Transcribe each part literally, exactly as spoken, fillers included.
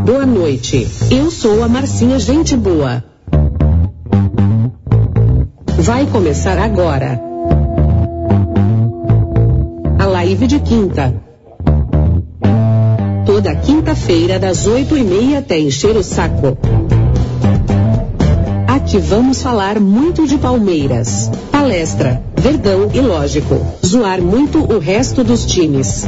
Boa noite, eu sou a Marcinha Gente Boa. Vai começar agora a live de quinta. Toda quinta-feira das oito e meia até encher o saco. Aqui vamos falar muito de Palmeiras, palestra, Verdão e, lógico, zoar muito o resto dos times.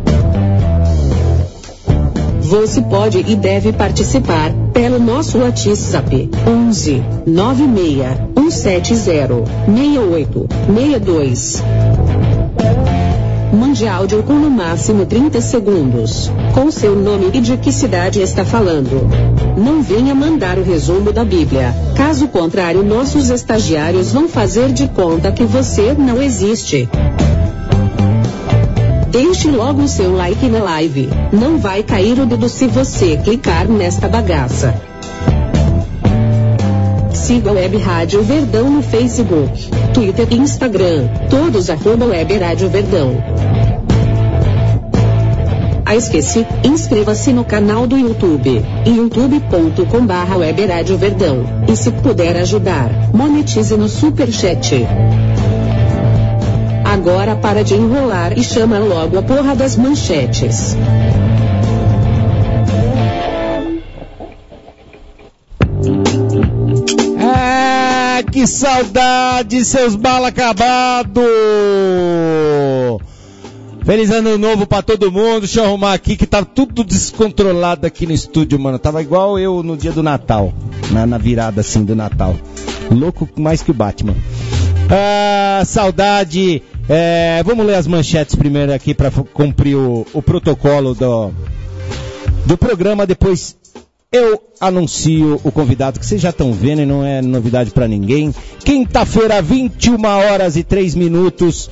Você pode e deve participar pelo nosso WhatsApp onze nove seis um sete zero seis oito seis dois. Mande áudio com no máximo trinta segundos, com seu nome e de que cidade está falando. Não venha mandar o resumo da Bíblia, caso contrário nossos estagiários vão fazer de conta que você não existe. Deixe logo o seu like na live, não vai cair o dedo se você clicar nesta bagaça. Siga a Web Rádio Verdão no Facebook, Twitter e Instagram, todos arroba Web Rádio Verdão. Ah, esqueci, inscreva-se no canal do YouTube, youtube ponto com barra Web Rádio Verdão, e se puder ajudar, monetize no Superchat. Agora para de enrolar e chama logo a porra das manchetes. Ah, que saudade, seus bala acabado! Feliz ano novo pra todo mundo. Deixa eu arrumar aqui que tá tudo descontrolado aqui no estúdio, mano. Tava igual eu no dia do Natal, na, na virada assim do Natal. Louco mais que o Batman. Ah, saudade. É, vamos ler as manchetes primeiro aqui para cumprir o, o protocolo do, do programa. Depois eu anuncio o convidado que vocês já estão vendo e não é novidade para ninguém. Quinta-feira, vinte e uma horas e três minutos.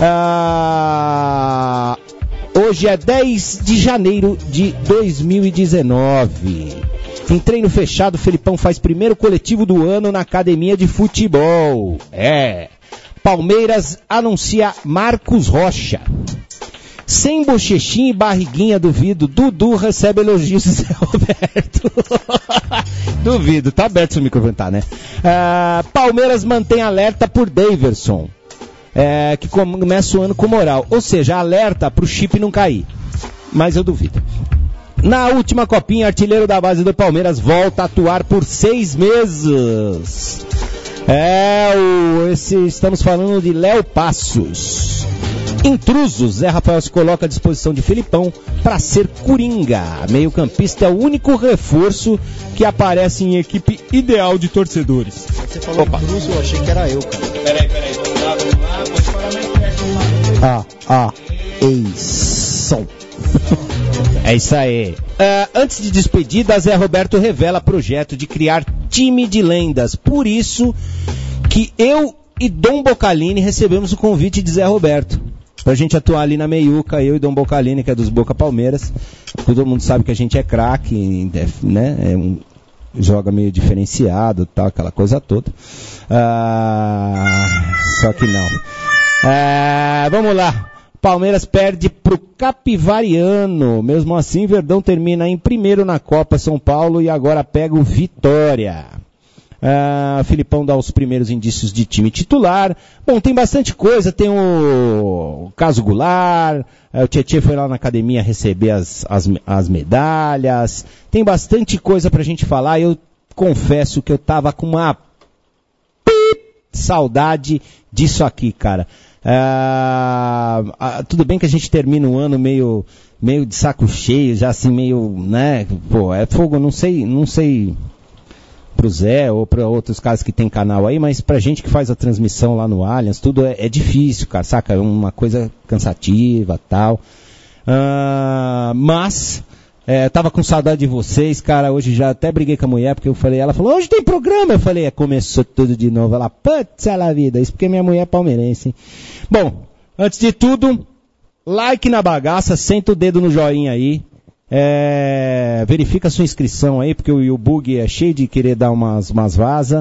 Ah, hoje é dez de janeiro de dois mil e dezenove. Em treino fechado, Felipão faz primeiro coletivo do ano na academia de futebol. É. Palmeiras anuncia Marcos Rocha. Sem bochechinha e barriguinha, duvido. Dudu recebe elogios de Zé Roberto. Duvido, tá aberto seu microfone, tá, né? Ah, Palmeiras mantém alerta por Daverson, é, que começa o ano com moral. Ou seja, alerta pro chip não cair. Mas eu duvido. Na última copinha, artilheiro da base do Palmeiras volta a atuar por seis meses. É, o, esse, estamos falando de Léo Passos. Intrusos, Zé Rafael se coloca à disposição de Felipão para ser Coringa. Meio campista é o único reforço que aparece em equipe ideal de torcedores. Você falou Opa. Intruso, eu achei que era eu, cara. Peraí, peraí, vamos lá, vamos lá, pode falar mais perto. Ah, ah, ex-som. É isso aí. Uh, antes de despedida, Zé Roberto revela projeto de criar time de lendas. Por isso que eu e Dom Bocalini recebemos o convite de Zé Roberto pra gente atuar ali na meiuca, eu e Dom Bocalini, que é dos Boca Palmeiras. Todo mundo sabe que a gente é craque, né? É um, joga meio diferenciado, tal, aquela coisa toda. Uh, só que não. Uh, vamos lá. Palmeiras perde pro Capivariano. Mesmo assim, Verdão termina em primeiro na Copa São Paulo e agora pega o Vitória. Ah, Filipão dá os primeiros indícios de time titular. Bom, tem bastante coisa. Tem o caso Goulart. O Tietê foi lá na academia receber as, as, as medalhas. Tem bastante coisa pra gente falar. Eu confesso que eu tava com uma saudade disso aqui, cara. Ah, ah, tudo bem que a gente termina o ano meio, meio de saco cheio, já assim meio, né, pô, é fogo, não sei, não sei pro Zé ou para outros caras que tem canal aí, mas pra gente que faz a transmissão lá no Allianz, tudo é, é difícil, cara, saca, é uma coisa cansativa, tal, ah, mas É, tava com saudade de vocês, cara, hoje já até briguei com a mulher, porque eu falei, ela falou, hoje tem programa, eu falei, é, começou tudo de novo, ela, putz, ela vida, isso porque minha mulher é palmeirense, hein? Bom, antes de tudo, like na bagaça, senta o dedo no joinha aí, É, verifica a sua inscrição aí, porque o YouBug é cheio de querer dar umas, umas vaza.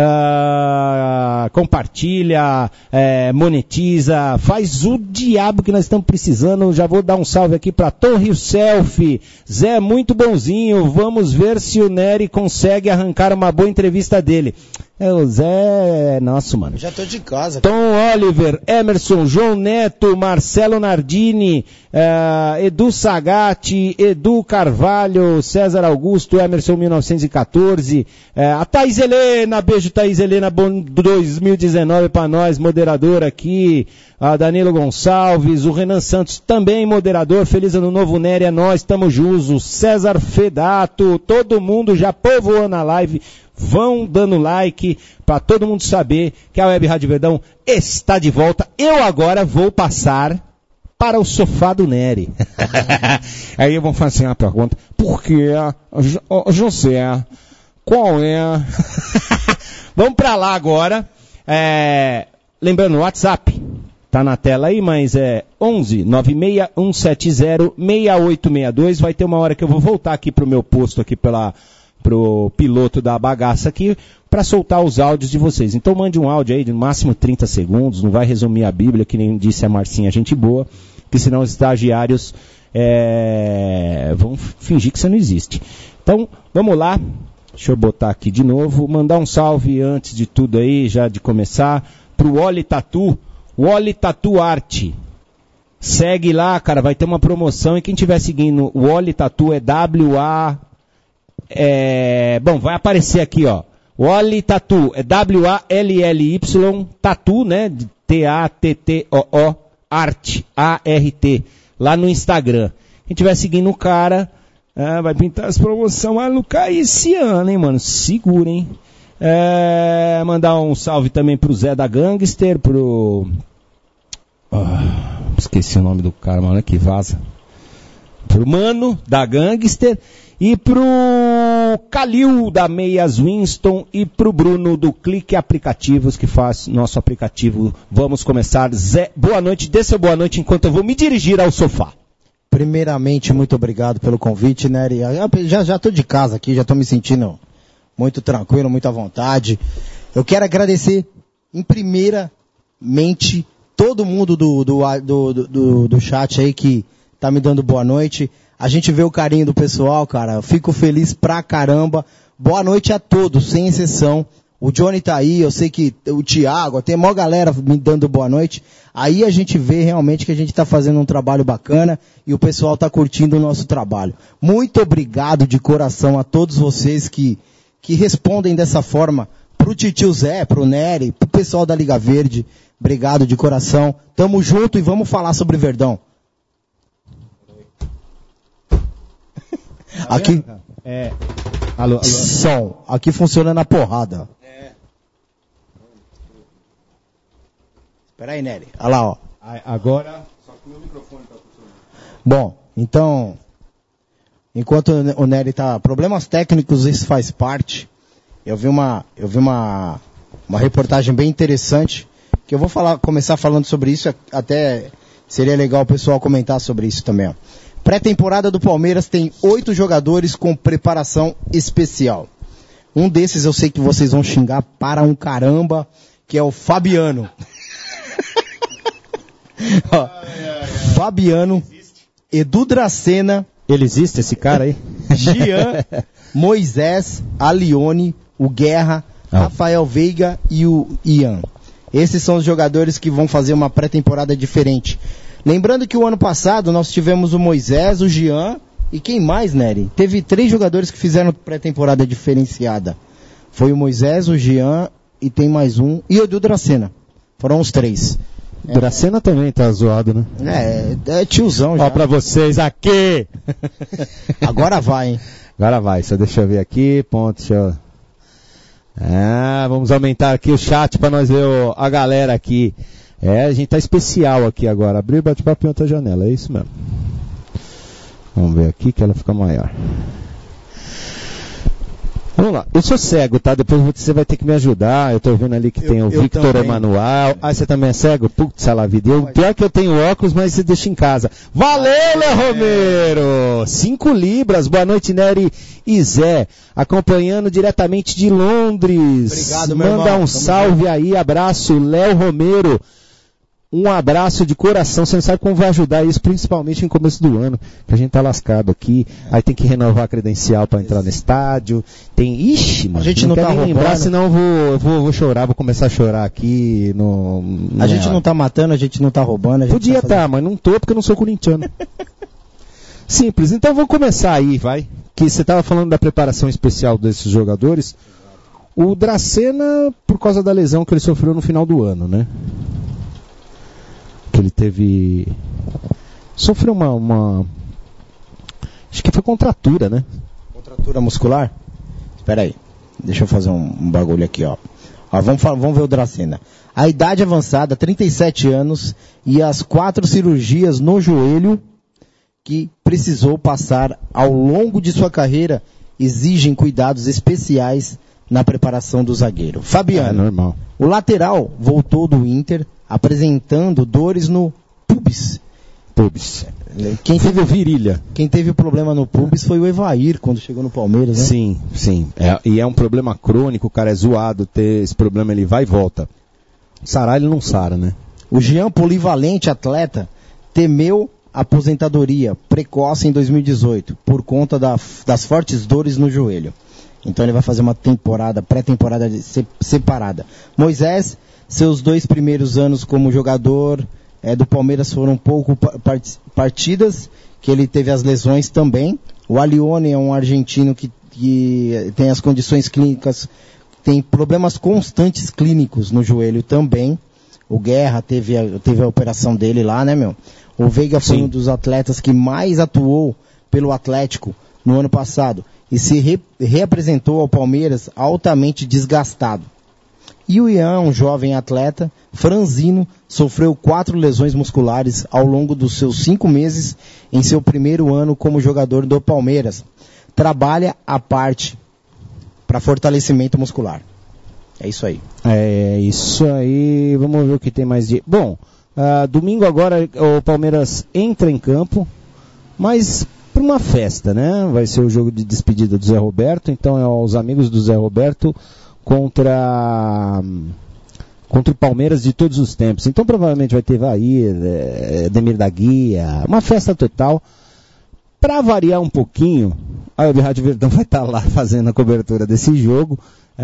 Uh, compartilha, é, monetiza, faz o diabo que nós estamos precisando. Já vou dar um salve aqui para Torre Selfie. Zé, muito bonzinho. Vamos ver se o Nery consegue arrancar uma boa entrevista dele. É, o Zé é nosso, mano. Já tô de casa. Tom Oliver, Emerson, João Neto, Marcelo Nardini, uh, Edu Sagatti, Edu Carvalho, César Augusto, Emerson mil novecentos e catorze, uh, a Thaís Helena, beijo Thaís Helena, bom dois mil e dezenove pra nós, moderador aqui, a Danilo Gonçalves, o Renan Santos também moderador, feliz ano novo Nery, é nós, tamo juntos, César Fedato, todo mundo já povoando a live. Vão dando like para todo mundo saber que a Web Rádio Verdão está de volta. Eu agora vou passar para o sofá do Nery. Aí eu vou fazer uma pergunta. Por que, José, qual é? Vamos para lá agora. É, lembrando, o WhatsApp tá na tela aí, mas é onze nove seis um sete zero seis oito seis dois. Vai ter uma hora que eu vou voltar aqui pro meu posto aqui pela... pro piloto da bagaça aqui, para soltar os áudios de vocês. Então mande um áudio aí de no máximo trinta segundos, não vai resumir a Bíblia, que nem disse a Marcinha, gente boa, que senão os estagiários é, vão fingir que você não existe. Então, vamos lá, deixa eu botar aqui de novo, mandar um salve antes de tudo aí, já de começar, pro Wally Tatu, Wally Tatu Arte. Segue lá, cara, vai ter uma promoção, e quem estiver seguindo o Wally Tatu é W A É, bom, vai aparecer aqui, ó. Wally Tatu, é W A L L Y, Tatu, né? T A T T O O, Art, A R T, lá no Instagram. Quem estiver seguindo o cara, é, vai pintar as promoções lá no cair esse ano, hein, mano? Segura, hein? É, mandar um salve também pro Zé da Gangster, pro... Oh, esqueci o nome do cara, mano, que vaza. Pro Mano da Gangster. E pro Calil da Meias Winston e pro Bruno do Clique Aplicativos, que faz nosso aplicativo. Vamos começar. Zé, boa noite, dê seu boa noite enquanto eu vou me dirigir ao sofá. Primeiramente, muito obrigado pelo convite, Nery. Já, já tô de casa aqui, já tô me sentindo muito tranquilo, muito à vontade. Eu quero agradecer, em primeiramente, todo mundo do, do, do, do, do chat aí que tá me dando boa noite. A gente vê o carinho do pessoal, cara. Eu fico feliz pra caramba. Boa noite a todos, sem exceção. O Johnny tá aí, eu sei que o Thiago, tem a maior galera me dando boa noite. Aí a gente vê realmente que a gente tá fazendo um trabalho bacana e o pessoal tá curtindo o nosso trabalho. Muito obrigado de coração a todos vocês que, que respondem dessa forma pro Titio Zé, pro Nery, pro pessoal da Liga Verde. Obrigado de coração. Tamo junto e vamos falar sobre Verdão. Aqui, é, alô, alô. som, aqui funciona na porrada. É. Espera aí, Nery. Olha lá, ó. Agora, só que o meu microfone tá funcionando. Bom, então, enquanto o Nery tá, problemas técnicos, isso faz parte. Eu vi uma, eu vi uma, uma reportagem bem interessante, que eu vou falar, começar falando sobre isso, até seria legal o pessoal comentar sobre isso também, ó. Pré-temporada do Palmeiras tem oito jogadores com preparação especial. Um desses eu sei que vocês vão xingar para um caramba, que é o Fabiano. Ó, ai, ai, ai. Fabiano, Edu Dracena. Ele existe, esse cara aí? Jean, Moisés, Alione, o Guerra, ah. Rafael Veiga e o Ian. Esses são os jogadores que vão fazer uma pré-temporada diferente. Lembrando que o ano passado nós tivemos o Moisés, o Jean e quem mais, Nery? Teve três jogadores que fizeram pré-temporada diferenciada. Foi o Moisés, o Jean e tem mais um. E o Edu Dracena. Foram os três. Dracena é, também tá zoado, né? É, é tiozão já. Ó pra vocês aqui! Agora vai, hein? Agora vai, só deixa eu ver aqui, ponto, deixa eu... Ah, vamos aumentar aqui o chat pra nós ver o, a galera aqui. É, a gente tá especial aqui agora. Abrir bate-papo em outra janela, é isso mesmo. Vamos ver aqui que ela fica maior. Vamos lá, eu sou cego, tá? Depois você vai ter que me ajudar. Eu tô vendo ali que eu, tem o Victor Emanuel. Ah, você também é cego? Putz, ela vida. Eu, pior que eu tenho óculos, mas você deixa em casa. Valeu, Léo Romero! Cinco libras. Boa noite, Nery e Zé. Acompanhando diretamente de Londres. Obrigado, meu Manda irmão. um Tamo salve junto. Aí, abraço, Léo Romero. Um abraço de coração, você não sabe como vai ajudar isso, principalmente no começo do ano, que a gente tá lascado aqui, aí tem que renovar a credencial para entrar no estádio, tem, ixi, mano, a gente não, não quero tá nem lembrar, roubando. senão eu vou, eu vou, vou chorar, vou começar a chorar aqui no... no a gente não tá matando, a gente não tá roubando. A gente Podia tá, tá, mas não tô porque eu não sou corintiano. Simples, então vamos começar aí, vai, que você tava falando da preparação especial desses jogadores, o Dracena, por causa da lesão que ele sofreu no final do ano, né? Ele teve... Sofreu uma, uma... Acho que foi contratura, né? Contratura muscular? Espera aí. Deixa eu fazer um, um bagulho aqui, ó. ó vamos, vamos ver o Dracena. A idade avançada, trinta e sete anos, e as quatro cirurgias no joelho que precisou passar ao longo de sua carreira exigem cuidados especiais na preparação do zagueiro. Fabiano, é normal. O lateral voltou do Inter apresentando dores no pubis. Pubis. Quem teve virilha. Quem teve problema no pubis foi o Evair quando chegou no Palmeiras, né? Sim, sim. É, e é um problema crônico, o cara é zoado, ter esse problema, ele vai e volta. Sarar ele não sara, né? O Jean, polivalente atleta, temeu aposentadoria precoce em dois mil e dezoito por conta da, das fortes dores no joelho. Então ele vai fazer uma temporada, pré-temporada separada. Moisés, seus dois primeiros anos como jogador é, do Palmeiras foram pouco partidas, que ele teve as lesões também. O Alione é um argentino que, que tem as condições clínicas, tem problemas constantes clínicos no joelho também. O Guerra teve a, teve a operação dele lá, né, meu? O Veiga foi Sim. um dos atletas que mais atuou pelo Atlético no ano passado e se re, reapresentou ao Palmeiras altamente desgastado. E o Ian, um jovem atleta, franzino, sofreu quatro lesões musculares ao longo dos seus cinco meses em seu primeiro ano como jogador do Palmeiras. Trabalha à parte para fortalecimento muscular. É isso aí. É isso aí. Vamos ver o que tem mais de... Bom, uh, domingo agora o Palmeiras entra em campo, mas para uma festa, né? Vai ser o jogo de despedida do Zé Roberto, então é os amigos do Zé Roberto contra contra o Palmeiras de todos os tempos. Então provavelmente vai ter Vair, Demir da Guia, uma festa total. Para variar um pouquinho, a Web Rádio Verdão vai estar lá fazendo a cobertura desse jogo.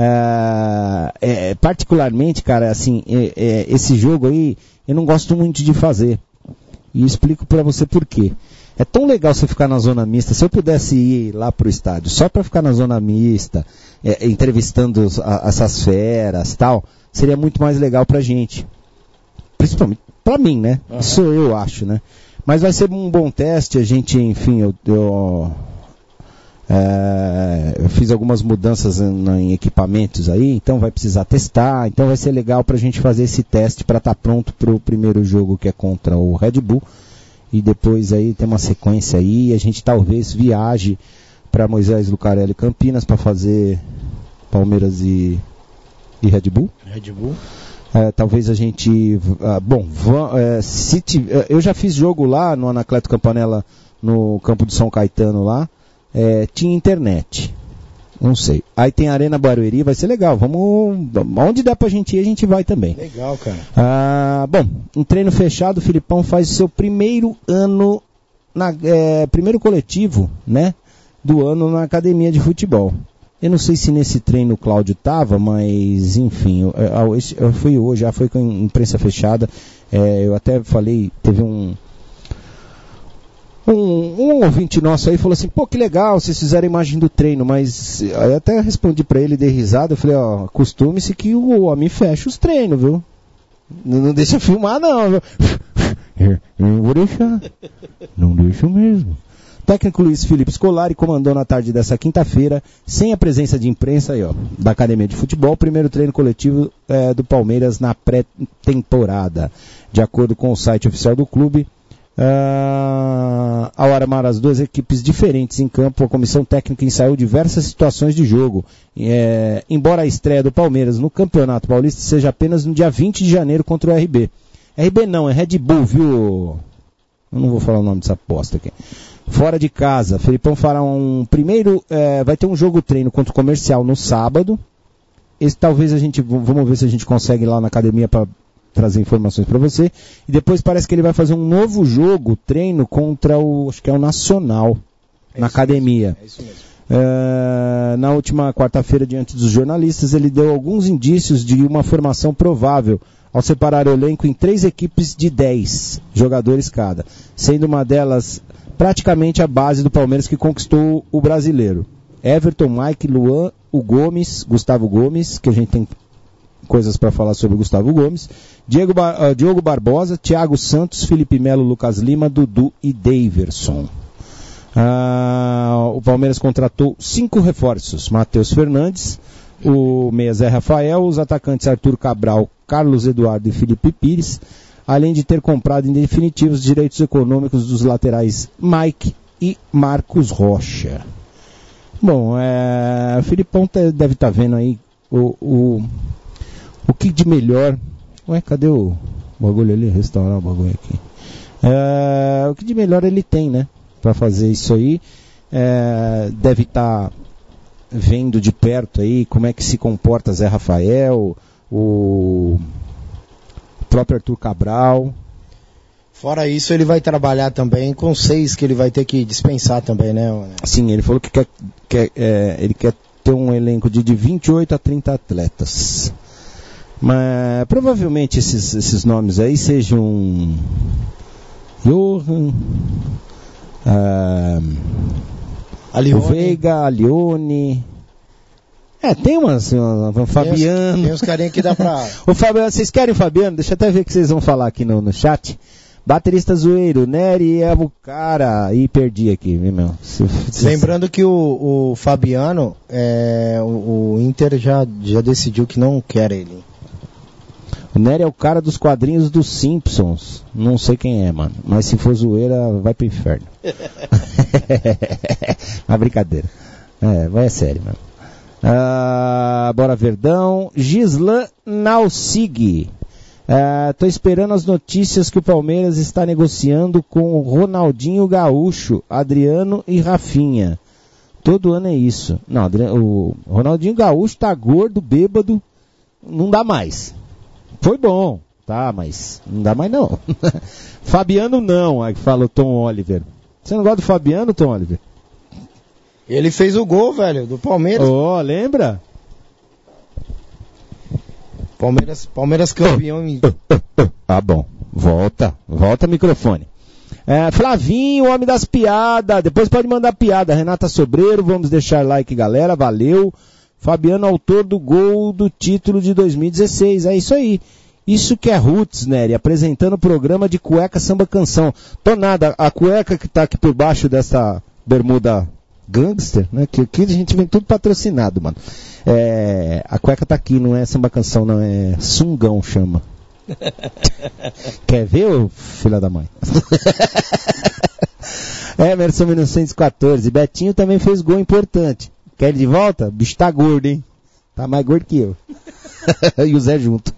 É, é, particularmente, cara, assim, é, é, esse jogo aí eu não gosto muito de fazer. E explico para você por quê. É tão legal você ficar na zona mista. Se eu pudesse ir lá pro estádio só para ficar na zona mista, é, entrevistando a, essas feras, tal, seria muito mais legal pra gente. Principalmente pra mim, né? Uhum. Isso eu acho, né? Mas vai ser um bom teste. A gente, enfim, eu, eu, é, eu fiz algumas mudanças em, em equipamentos aí, então vai precisar testar. Então vai ser legal pra gente fazer esse teste para estar tá pronto pro primeiro jogo, que é contra o Red Bull. E depois aí tem uma sequência aí, a gente talvez viaje para Moisés Lucarelli Campinas para fazer Palmeiras e, e Red Bull. Red Bull. É, talvez a gente... Uh, bom, va, é, se tiver, eu já fiz jogo lá no Anacleto Campanella, no campo de São Caetano lá, é, tinha internet. Não sei. Aí tem a Arena Barueri, vai ser legal. Vamos, onde der pra gente ir, a gente vai também. Legal, cara. Ah, bom, em treino fechado, o Filipão faz o seu primeiro ano, na, é, primeiro coletivo, né, do ano na academia de futebol. Eu não sei se nesse treino o Cláudio tava, mas enfim, eu, eu, eu fui hoje, já foi com imprensa fechada. É, eu até falei, teve um... Um, um ouvinte nosso aí falou assim, pô, que legal, vocês fizeram a imagem do treino, mas eu até respondi pra ele, dei risada, eu falei, ó, acostume-se que o homem fecha os treinos, viu? Não, não deixa filmar não, viu? Eu não vou deixar, não deixo mesmo. Técnico Luiz Felipe Scolari comandou na tarde dessa quinta-feira, sem a presença de imprensa aí, ó, da Academia de Futebol, o primeiro treino coletivo é, do Palmeiras na pré-temporada. De acordo com o site oficial do clube, Uh, ao armar as duas equipes diferentes em campo, a comissão técnica ensaiou diversas situações de jogo. É, embora a estreia do Palmeiras no Campeonato Paulista seja apenas no dia vinte de janeiro contra o R B. R B não, é Red Bull, viu? Eu não vou falar o nome dessa aposta aqui. Fora de casa, Felipão fará um primeiro, é, vai ter um jogo treino contra o Comercial no sábado. Esse talvez a gente, vamos ver se a gente consegue ir lá na academia para trazer informações para você. E depois parece que ele vai fazer um novo jogo, treino contra o, acho que é o Nacional, é na academia. Mesmo. É isso mesmo. Uh, na última quarta-feira, diante dos jornalistas, ele deu alguns indícios de uma formação provável, ao separar o elenco em três equipes de dez jogadores cada, sendo uma delas praticamente a base do Palmeiras que conquistou o brasileiro. Everton, Mike, Luan, o Gomes, Gustavo Gomes, que a gente tem coisas para falar sobre o Gustavo Gomes, Diego Bar- uh, Diogo Barbosa, Thiago Santos, Felipe Melo, Lucas Lima, Dudu e Daverson. Uh, o Palmeiras contratou cinco reforços: Matheus Fernandes, o meia Zé Rafael, os atacantes Arthur Cabral, Carlos Eduardo e Felipe Pires, além de ter comprado em definitivo os direitos econômicos dos laterais Mike e Marcos Rocha. Bom, é, o Filipão deve estar tá vendo aí o, o, o que de melhor... Ué, cadê o bagulho ali? Restaurar o bagulho aqui. É, o que de melhor ele tem, né? Para fazer isso aí. É, deve estar tá vendo de perto aí como é que se comporta Zé Rafael, o próprio Arthur Cabral. Fora isso, ele vai trabalhar também com seis que ele vai ter que dispensar também, né? Sim, ele falou que quer, quer, é, ele quer ter um elenco de, de vinte e oito a trinta atletas. Mas provavelmente esses, esses nomes aí sejam Johan, uh, o Veiga, Alione. É, tem umas, um Fabiano. Tem uns, uns carinha que dá pra... O Fabiano, vocês querem o Fabiano? Deixa eu até ver o que vocês vão falar aqui no, no chat. Baterista zoeiro, Nery é o cara. Ih, perdi aqui, meu. Se, se... Lembrando que o, o Fabiano, é, o, o Inter já, já decidiu que não quer ele. O Nery é o cara dos quadrinhos dos Simpsons. Não sei quem é, mano. Mas se for zoeira, vai pro inferno. Uma brincadeira. É, vai a sério, mano. Ah, bora Verdão. Gislan Naucig. Estou uh, esperando as notícias que o Palmeiras está negociando com o Ronaldinho Gaúcho, Adriano e Rafinha. Todo ano é isso. Não, o Ronaldinho Gaúcho tá gordo, bêbado, não dá mais. Foi bom, tá, mas não dá mais não. Fabiano não, aí fala o Tom Oliver. Você não gosta do Fabiano, Tom Oliver? Ele fez o gol, velho, do Palmeiras. Oh, lembra? Palmeiras, Palmeiras campeão. Ah, bom. Volta. Volta microfone. É, Flavinho, homem das piadas. Depois pode mandar piada. Renata Sobreiro, vamos deixar like, galera. Valeu. Fabiano, autor do gol do título de dois mil e dezesseis. É isso aí. Isso que é Roots, Nery, apresentando o programa de cueca samba canção. Tô nada. A cueca que tá aqui por baixo dessa bermuda gangster, né? Que aqui a gente vem tudo patrocinado, mano. É, a cueca tá aqui, não é samba canção, não, é sungão, chama. Quer ver, ô filha da mãe? Emerson mil novecentos e quatorze, Betinho também fez gol importante. Quer ele de volta? O bicho tá gordo, hein? Tá mais gordo que eu. E o Zé junto.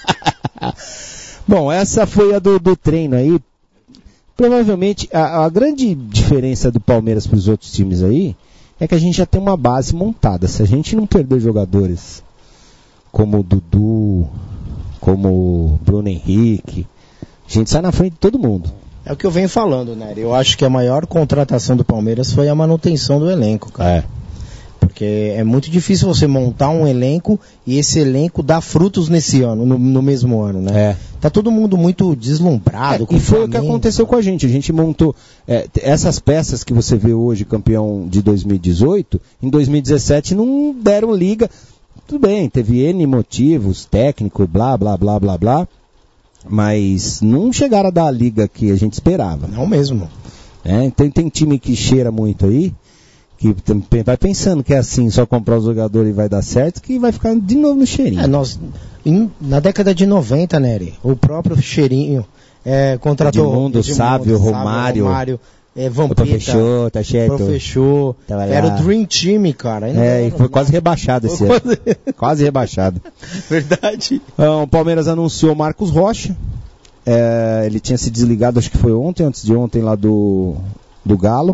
Bom, essa foi a do, do treino aí. Provavelmente, a, a grande diferença do Palmeiras para os outros times aí é que a gente já tem uma base montada. Se a gente não perder jogadores como o Dudu, como o Bruno Henrique, a gente sai na frente de todo mundo. É o que eu venho falando, né? Eu acho que a maior contratação do Palmeiras foi a manutenção do elenco, cara. É. Porque é muito difícil você montar um elenco e esse elenco dar frutos nesse ano, no, no mesmo ano, né? É. Tá todo mundo muito deslumbrado. É, com e foi o o que aconteceu com a gente. A gente montou é, essas peças que você vê hoje, campeão de dois mil e dezoito, em dois mil e dezessete não deram liga. Tudo bem, teve N motivos, técnico, blá, blá, blá, blá, blá. Mas não chegaram a dar a liga que a gente esperava. Não mesmo. É, então tem time que cheira muito aí, que vai pensando que é assim, só comprar os jogadores e vai dar certo, que vai ficar de novo no cheirinho. É, nós, em, na década de noventa, Nery, o próprio cheirinho é, contratou Edmundo, Edmundo, Sábio, Sábio, Romário, Romário é, Vampeta, fechou, tá certo. Fechou. Era o Dream Team, cara. Ainda É, era, e foi quase rebaixado esse foi ano. Quase... quase rebaixado. Verdade. Então, o Palmeiras anunciou Marcos Rocha. É, ele tinha se desligado, acho que foi ontem, antes de ontem, lá do, do Galo.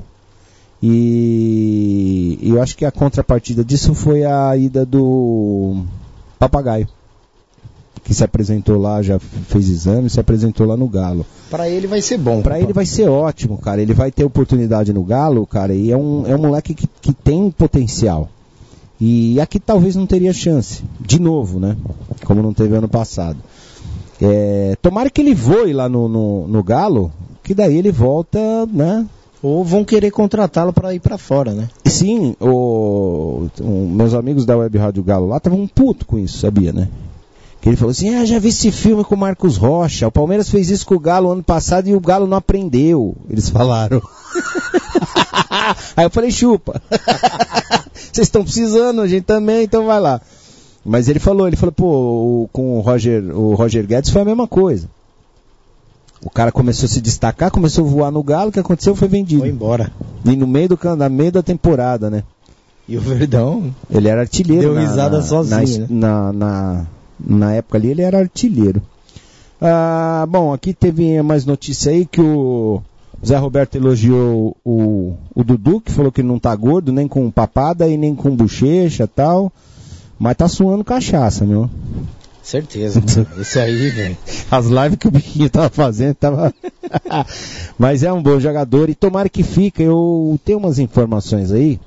E, e eu acho que a contrapartida disso foi a ida do Papagaio, que se apresentou lá, já fez exame, se apresentou lá no Galo. Pra ele vai ser bom. Pra ele vai ser ótimo, cara. Ele vai ter oportunidade no Galo, cara, e é um, é um moleque que, que tem potencial. E aqui talvez não teria chance. De novo, né? Como não teve ano passado. É, tomara que ele voe lá no, no, no Galo, que daí ele volta, né? Ou vão querer contratá-lo para ir para fora, né? Sim, o, o, meus amigos da Web Rádio Galo lá estavam um puto com isso, sabia, né? Que ele falou assim, ah, já vi esse filme com o Marcos Rocha, o Palmeiras fez isso com o Galo ano passado e o Galo não aprendeu, eles falaram. Aí eu falei, chupa. Vocês estão precisando, a gente também, então vai lá. Mas ele falou, ele falou, pô, o, com o Roger, o Roger Guedes foi a mesma coisa. O cara começou a se destacar, começou a voar no Galo, o que aconteceu foi vendido. Foi embora. E no meio, do, no meio da temporada, né? E o Verdão... Ele era artilheiro. Deu na, risada na, sozinho, na, né? Na, na, na época ali ele era artilheiro. Ah, bom, aqui teve mais notícia aí que o Zé Roberto elogiou o, o Dudu, que falou que não tá gordo, nem com papada e nem com bochecha e tal. Mas tá suando cachaça, meu. Certeza. Esse aí, velho. As lives que o Biquinho tava fazendo, tava... Mas é um bom jogador e tomara que fica. Eu tenho umas informações aí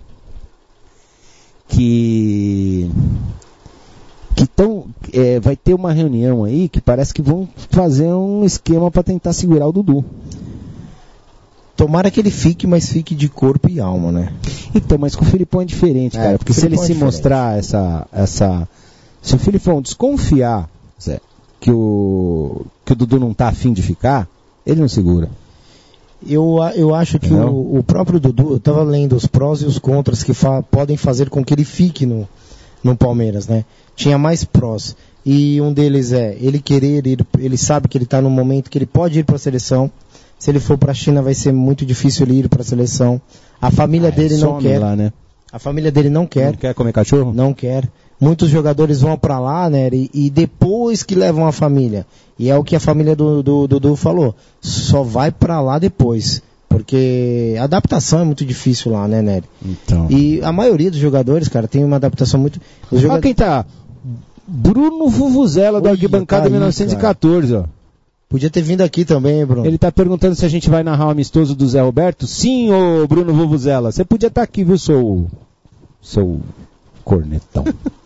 que... que tão, é, vai ter uma reunião aí que parece que vão fazer um esquema para tentar segurar o Dudu. Tomara que ele fique, mas fique de corpo e alma, né? Então, mas com o Filipão é diferente, cara. É, porque se ele se é mostrar essa, essa... Se o Filipão desconfiar, Zé, que o, que o Dudu não tá afim de ficar, ele não segura. Eu, eu acho que o, o próprio Dudu, eu tava lendo os prós e os contras que fa, podem fazer com que ele fique no, no Palmeiras, né? Tinha mais prós. E um deles é ele querer ir, ele sabe que ele tá num momento que ele pode ir para a seleção. Se ele for para a China vai ser muito difícil ele ir para a seleção. A família ah, dele não quer. Lá, né? A família dele não quer. Não quer comer cachorro? Não quer. Muitos jogadores vão para lá, né? E, e depois que levam a família. E é o que a família do Dudu do, do falou. Só vai para lá depois. Porque a adaptação é muito difícil lá, né, Nery? Então. E a maioria dos jogadores, cara, tem uma adaptação muito... Olha jogadores... quem tá. Bruno Vuvuzela, da Arquibancada tá mil novecentos e catorze, ó. Podia ter vindo aqui também, Bruno. Ele tá perguntando se a gente vai narrar o amistoso do Zé Roberto. Sim, ô Bruno Vuvuzela. Você podia estar tá aqui, viu, seu... seu cornetão.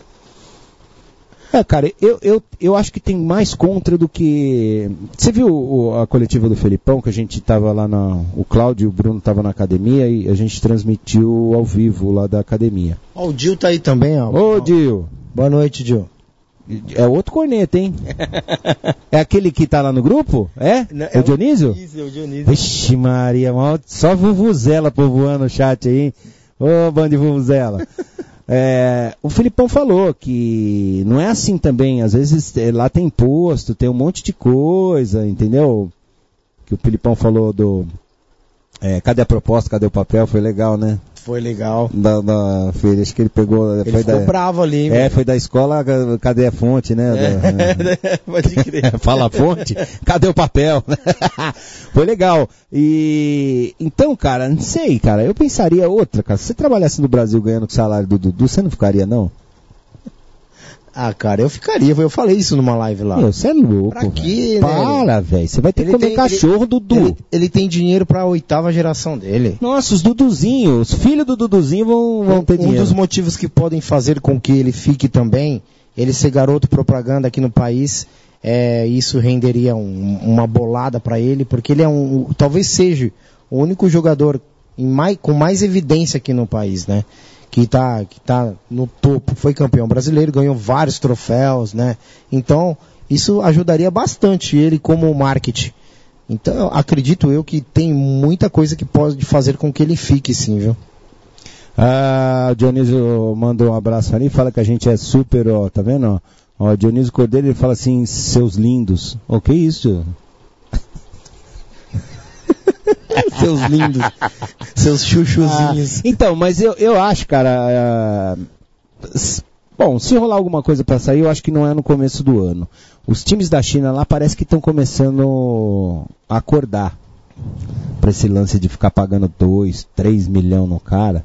É, cara, eu, eu, eu acho que tem mais contra do que... Você viu o, a coletiva do Felipão, que a gente tava lá na... O Cláudio e o Bruno estavam na academia e a gente transmitiu ao vivo lá da academia. Ó, o Dil tá aí também, ó. Ô, Dil. Boa noite, Dil. É outro corneta, hein? É aquele que tá lá no grupo? É? Não, é o Dionísio? Isso, é o Dionísio. Vixe Maria, só Vuvuzela povoando o chat aí. Ô, bando de Vuvuzela. É, o Filipão falou que não é assim também, às vezes é, lá tem imposto, tem um monte de coisa, entendeu? Que o Filipão falou do é, cadê a proposta, cadê o papel, foi legal, né? Foi legal. Da, da feira, acho que ele pegou... Ele foi ficou da, bravo ali. É, mesmo. foi da escola, cadê a fonte, né? É, da, pode crer. Fala a fonte, cadê o papel? Foi legal. E então, cara, não sei, cara, eu pensaria outra, cara. Se você trabalhasse no Brasil ganhando o salário do Dudu, você não ficaria, não? Ah, cara, eu ficaria, eu falei isso numa live lá. Meu, você é louco. Pra quê, né? Para, velho. Você vai ter ele que comer tem, cachorro, ele, Dudu. Ele, ele tem dinheiro pra oitava geração dele. Nossa, os Duduzinhos, os filhos do Duduzinho vão, vão um, ter dinheiro. Um dos motivos que podem fazer com que ele fique também, ele ser garoto propaganda aqui no país, é, isso renderia um, uma bolada pra ele, porque ele é um, talvez seja o único jogador em mais, com mais evidência aqui no país, né? Que tá, que tá no topo, foi campeão brasileiro, ganhou vários troféus, né? Então, isso ajudaria bastante ele como marketing. Então, acredito eu que tem muita coisa que pode fazer com que ele fique, sim, viu? Ah, o Dionísio mandou um abraço ali, fala que a gente é super, ó, tá vendo? Ó, o Dionísio Cordeiro, ele fala assim, seus lindos. O que é isso? Seus lindos. Seus chuchuzinhos. Ah, então, mas eu, eu acho, cara... Uh, bom, se rolar alguma coisa pra sair, eu acho que não é no começo do ano. Os times da China lá parece que estão começando a acordar pra esse lance de ficar pagando dois, três milhões no cara.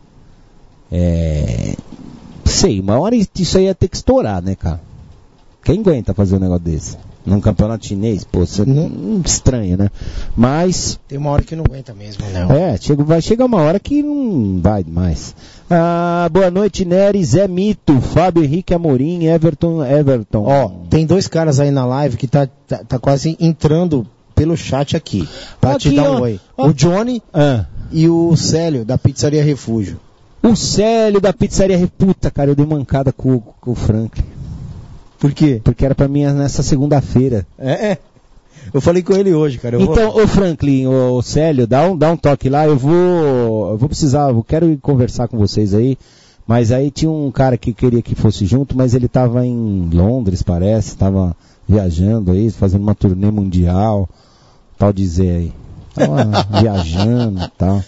É... Sei, uma hora isso aí ia ter que estourar, né, cara? Quem aguenta fazer um negócio desse? Num campeonato chinês? Pô, você não estranha, né? Mas... Tem uma hora que não aguenta mesmo, não. É, chega, vai chegar uma hora que não vai mais. Ah, boa noite, Nery, Zé Mito, Fábio Henrique Amorim, Everton, Everton. Ó, tem dois caras aí na live que tá, tá, tá quase entrando pelo chat aqui. Pra Aqui, te dar um ó, oi. ó. O Johnny Ah. e o Célio, da Pizzaria Refúgio. O Célio da Pizzaria... Puta, cara, eu dei mancada com, com o Franklin. Por quê? Porque era pra mim nessa segunda-feira. É, é. Eu falei com ele hoje, cara. Eu Então, vou... ô Franklin, ô Célio, dá um, dá um toque lá, eu vou, eu vou precisar, eu quero ir conversar com vocês aí, mas aí tinha um cara que queria que fosse junto, mas ele tava em Londres, parece, tava viajando aí, fazendo uma turnê mundial, tal dizer aí. Tava viajando e tal.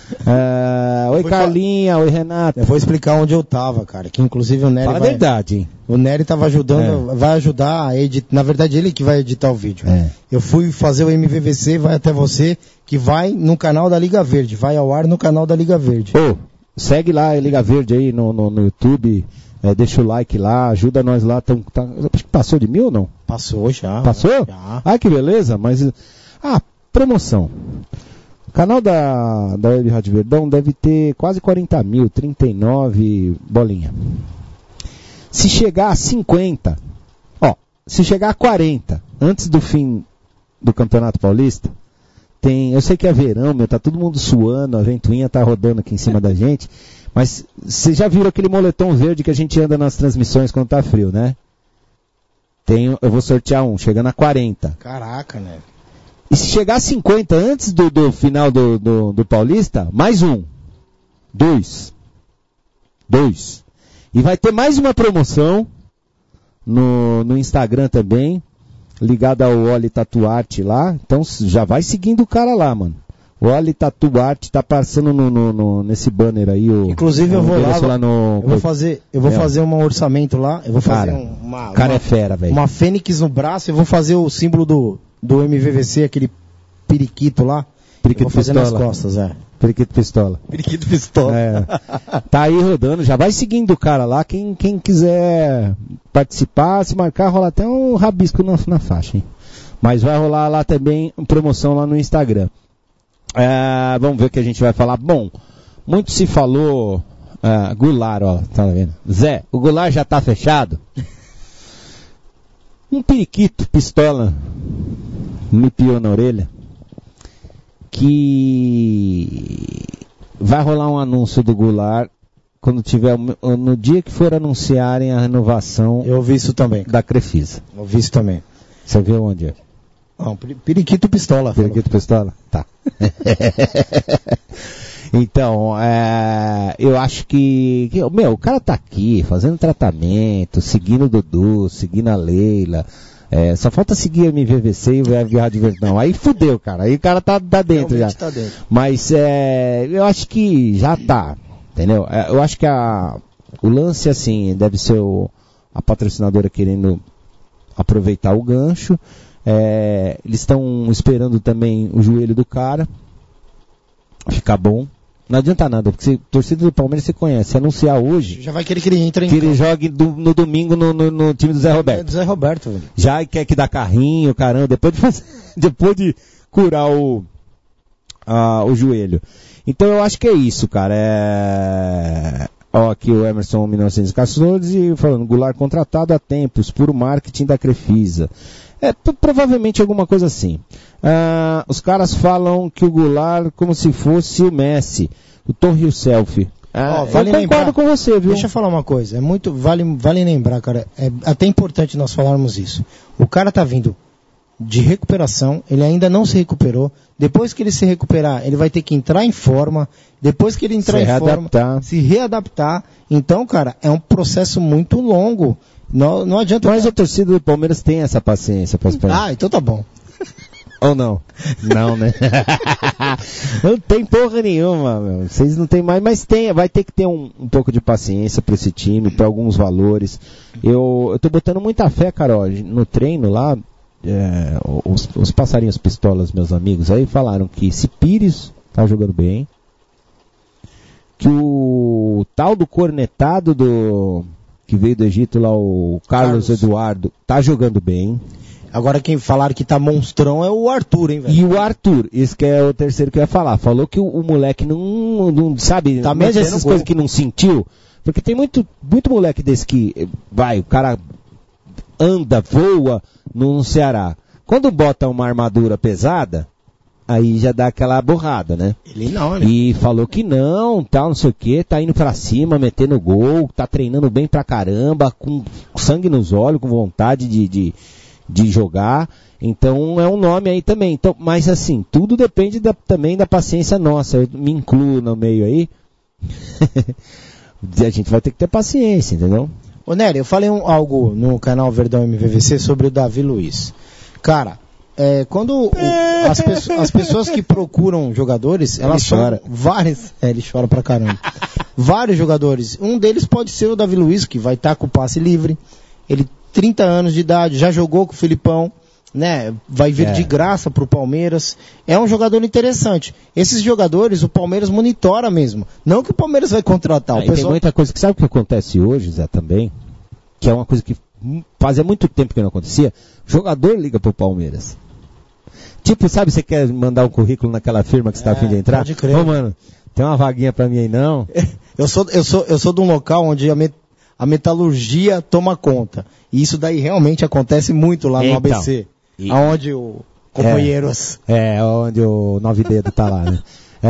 É, oi Carlinha, oi Renato. Eu vou explicar onde eu tava, cara, que inclusive o Nery Fala vai... a verdade, hein? O Nery tava ajudando, É. vai ajudar a editar, na verdade ele que vai editar o vídeo. É. Eu fui fazer o M V V C, vai até você, que vai no canal da Liga Verde, vai ao ar no canal da Liga Verde. Ô, segue lá a Liga Verde aí no, no, no YouTube, é, deixa o like lá, ajuda nós lá, tão, tá, acho que passou de mil ou não? Passou já. Passou? Já. Ah, que beleza, mas... Ah, promoção. O canal da, da Web Rádio Verdão deve ter quase quarenta mil, trinta e nove bolinha. Se chegar a cinquenta, ó, se chegar a quarenta, antes do fim do Campeonato Paulista, tem, eu sei que é verão, meu, tá todo mundo suando, a ventoinha tá rodando aqui em cima da gente, mas vocês já viram aquele moletom verde que a gente anda nas transmissões quando tá frio, né? Tem, eu vou sortear um, chegando a quarenta. Caraca, né? E se chegar a cinquenta antes do, do final do, do, do Paulista, mais um. Dois. Dois. E vai ter mais uma promoção no, no Instagram também, ligada ao Oli Tatuarte lá. Então já vai seguindo o cara lá, mano. O Oli Tatuarte tá passando no, no, no, nesse banner aí. O, Inclusive eu vou lá, lá no, eu vou fazer, eu vou é. fazer um orçamento lá, eu vou fazer Cara, um, uma... o cara uma, é fera, velho. Uma fênix no braço, eu vou fazer o símbolo do, do M V V C, aquele periquito lá. Periquito eu vou fazer pistola. nas costas, é. Periquito Pistola. Periquito pistola. É. Tá aí rodando, já vai seguindo o cara lá. Quem, quem quiser participar, se marcar, rola até um rabisco na, na faixa, hein? Mas vai rolar lá também promoção lá no Instagram. É, vamos ver o que a gente vai falar. Bom, muito se falou. Uh, Goulart, ó, tá vendo? Zé, o Goulart já tá fechado? Um periquito pistola me piou na orelha que vai rolar um anúncio do Goulart quando tiver, no dia que for anunciarem a renovação. Eu vi isso também. Da Crefisa. Eu vi isso também. Você viu onde? Não, periquito pistola. Periquito pistola? Tá. Então, é, eu acho que, que, meu, o cara tá aqui fazendo tratamento, seguindo o Dudu, seguindo a Leila. É, só falta seguir o M V V C e o Web Rádio Verdão. Aí fudeu, cara. Aí o cara tá, tá dentro Realmente já. Tá dentro. Mas é, eu acho que já tá, entendeu? É, eu acho que a, o lance, assim, deve ser o, a patrocinadora querendo aproveitar o gancho. É, eles estão esperando também o joelho do cara ficar bom. Não adianta nada, porque se, torcida do Palmeiras você conhece. Se anunciar hoje, já vai querer que ele entre em que ele campo. jogue do, no domingo no, no, no time do Zé Roberto. É do Zé Roberto, velho. Já quer que dá carrinho, caramba, depois de fazer, depois de curar o, a, o joelho. Então eu acho que é isso, cara. É... Ó, aqui o Emerson mil novecentos e quatorze falando, Goulart contratado há tempos, puro marketing da Crefisa. É, p- provavelmente alguma coisa assim. Ah, os caras falam que o Goulart como se fosse o Messi, o Tom Hill Selfie. Ah, Ó, vale eu concordo lembrar, com você, viu? Deixa eu falar uma coisa, é muito, vale, vale lembrar, cara, é até importante nós falarmos isso. O cara tá vindo de recuperação, ele ainda não se recuperou, depois que ele se recuperar, ele vai ter que entrar em forma, depois que ele entrar Se em readaptar. forma, se readaptar. Então, cara, é um processo muito longo. Não, não adianta... Mas a torcida do Palmeiras tem essa paciência para esperar. Ah, então tá bom. Ou não? Não, né? Não tem porra nenhuma, meu. Vocês não tem mais, mas tem, vai ter que ter um, um pouco de paciência pra esse time, pra alguns valores. Eu, eu tô botando muita fé, Carol, no treino lá, é, os, os passarinhos pistolas, meus amigos, aí falaram que se Pires tá jogando bem, que o tal do cornetado do que veio do Egito lá, o Carlos, Carlos. Eduardo, tá jogando bem. Agora quem falaram que tá monstrão é o Arthur, hein, velho? E o Arthur, esse que é o terceiro que eu ia falar, falou que o, o moleque não, não sabe, tá mesmo essas coisas que não sentiu, porque tem muito, muito moleque desse que, vai, o cara anda, voa no Ceará. Quando bota uma armadura pesada, aí já dá aquela borrada, né? Ele não, né? E falou que não, tal, não sei o que, tá indo pra cima, metendo gol, tá treinando bem pra caramba, com sangue nos olhos, com vontade de... de de jogar, então é um nome aí também. Então, mas assim, tudo depende da, também da paciência nossa, eu me incluo no meio aí. A gente vai ter que ter paciência, entendeu? Ô Nery, eu falei um, algo no canal Verdão M V V C sobre o Davi Luiz. Cara, é, quando o, as, peço, as pessoas que procuram jogadores, elas são várias, é, ele chora pra caramba, vários jogadores, um deles pode ser o Davi Luiz, que vai estar com o passe livre, ele trinta anos de idade, já jogou com o Filipão, né? Vai vir é. de graça pro Palmeiras. É um jogador interessante. Esses jogadores, o Palmeiras monitora mesmo. Não que o Palmeiras vai contratar. Ah, o pessoal... Tem muita coisa que sabe o que acontece hoje, Zé, também? Que é uma coisa que fazia muito tempo que não acontecia. O jogador liga pro Palmeiras. Tipo, sabe, você quer mandar um currículo naquela firma que você tá é, a fim de entrar? Pode crer. Ô, mano, tem uma vaguinha pra mim aí, não? eu sou, eu sou, eu sou de um local onde a met... a metalurgia toma conta. E isso daí realmente acontece muito lá no então, A B C. E... Aonde o companheiros... É, é, onde o Nove Dedo tá lá, né?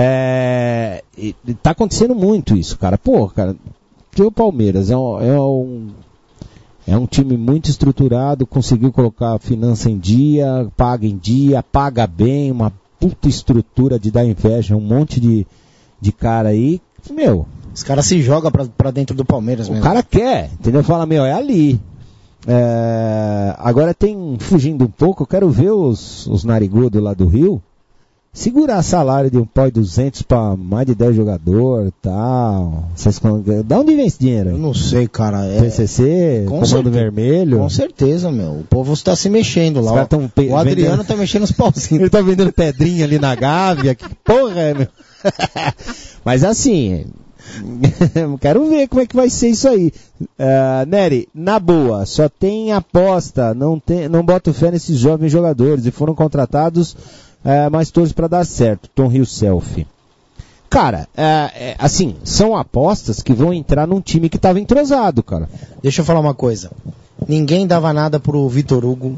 É, e, tá acontecendo muito isso, cara. Pô, cara, o Palmeiras é um, é um, é um time muito estruturado, conseguiu colocar a finança em dia, paga em dia, paga bem, uma puta estrutura de dar inveja, um monte de, de cara aí. Meu... Os caras se jogam pra, pra dentro do Palmeiras mesmo. O cara quer, entendeu? Fala, meu, é ali. É... Agora tem, fugindo um pouco, eu quero ver os, os narigudos lá do Rio segurar salário de um pau e duzentos pra mais de dez jogadores e tal. Essas... Da onde vem esse dinheiro? Eu não sei, cara. É... P C C, com Comando certeza, Vermelho? Com certeza, meu. O povo está se mexendo lá. Pe... O Adriano vendendo... tá mexendo os pauzinhos. Ele tá vendendo pedrinha ali na Gávea. Que porra é, meu? Mas assim... Quero ver como é que vai ser isso aí. uh, Nery, na boa, só tem aposta, não, tem, não boto fé nesses jovens jogadores e foram contratados uh, mais todos para dar certo. Tom Rio Selfie. Cara, uh, é, assim, são apostas que vão entrar num time que estava entrosado, cara. Deixa eu falar uma coisa, ninguém dava nada pro Vitor Hugo,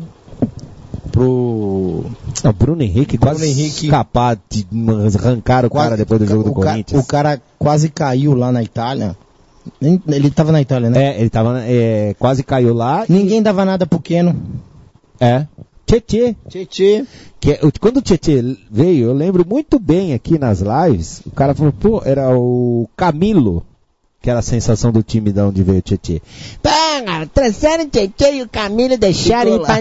pro... Não, Bruno Henrique Bruno quase Henrique... escapar de arrancar o quase, cara depois do jogo do o Corinthians. Ca, o cara quase caiu lá na Itália. Ele tava na Itália, né? É, ele tava, é, quase caiu lá. Ninguém e... dava nada pro Keno. É. Tietê. Tietê. Que, quando o Tietê veio, eu lembro muito bem aqui nas lives, o cara falou, pô, era o Camilo, que era a sensação do time de onde veio o Tietê. Pá, trouxeram o Tietê e o Camilo deixaram ir pra...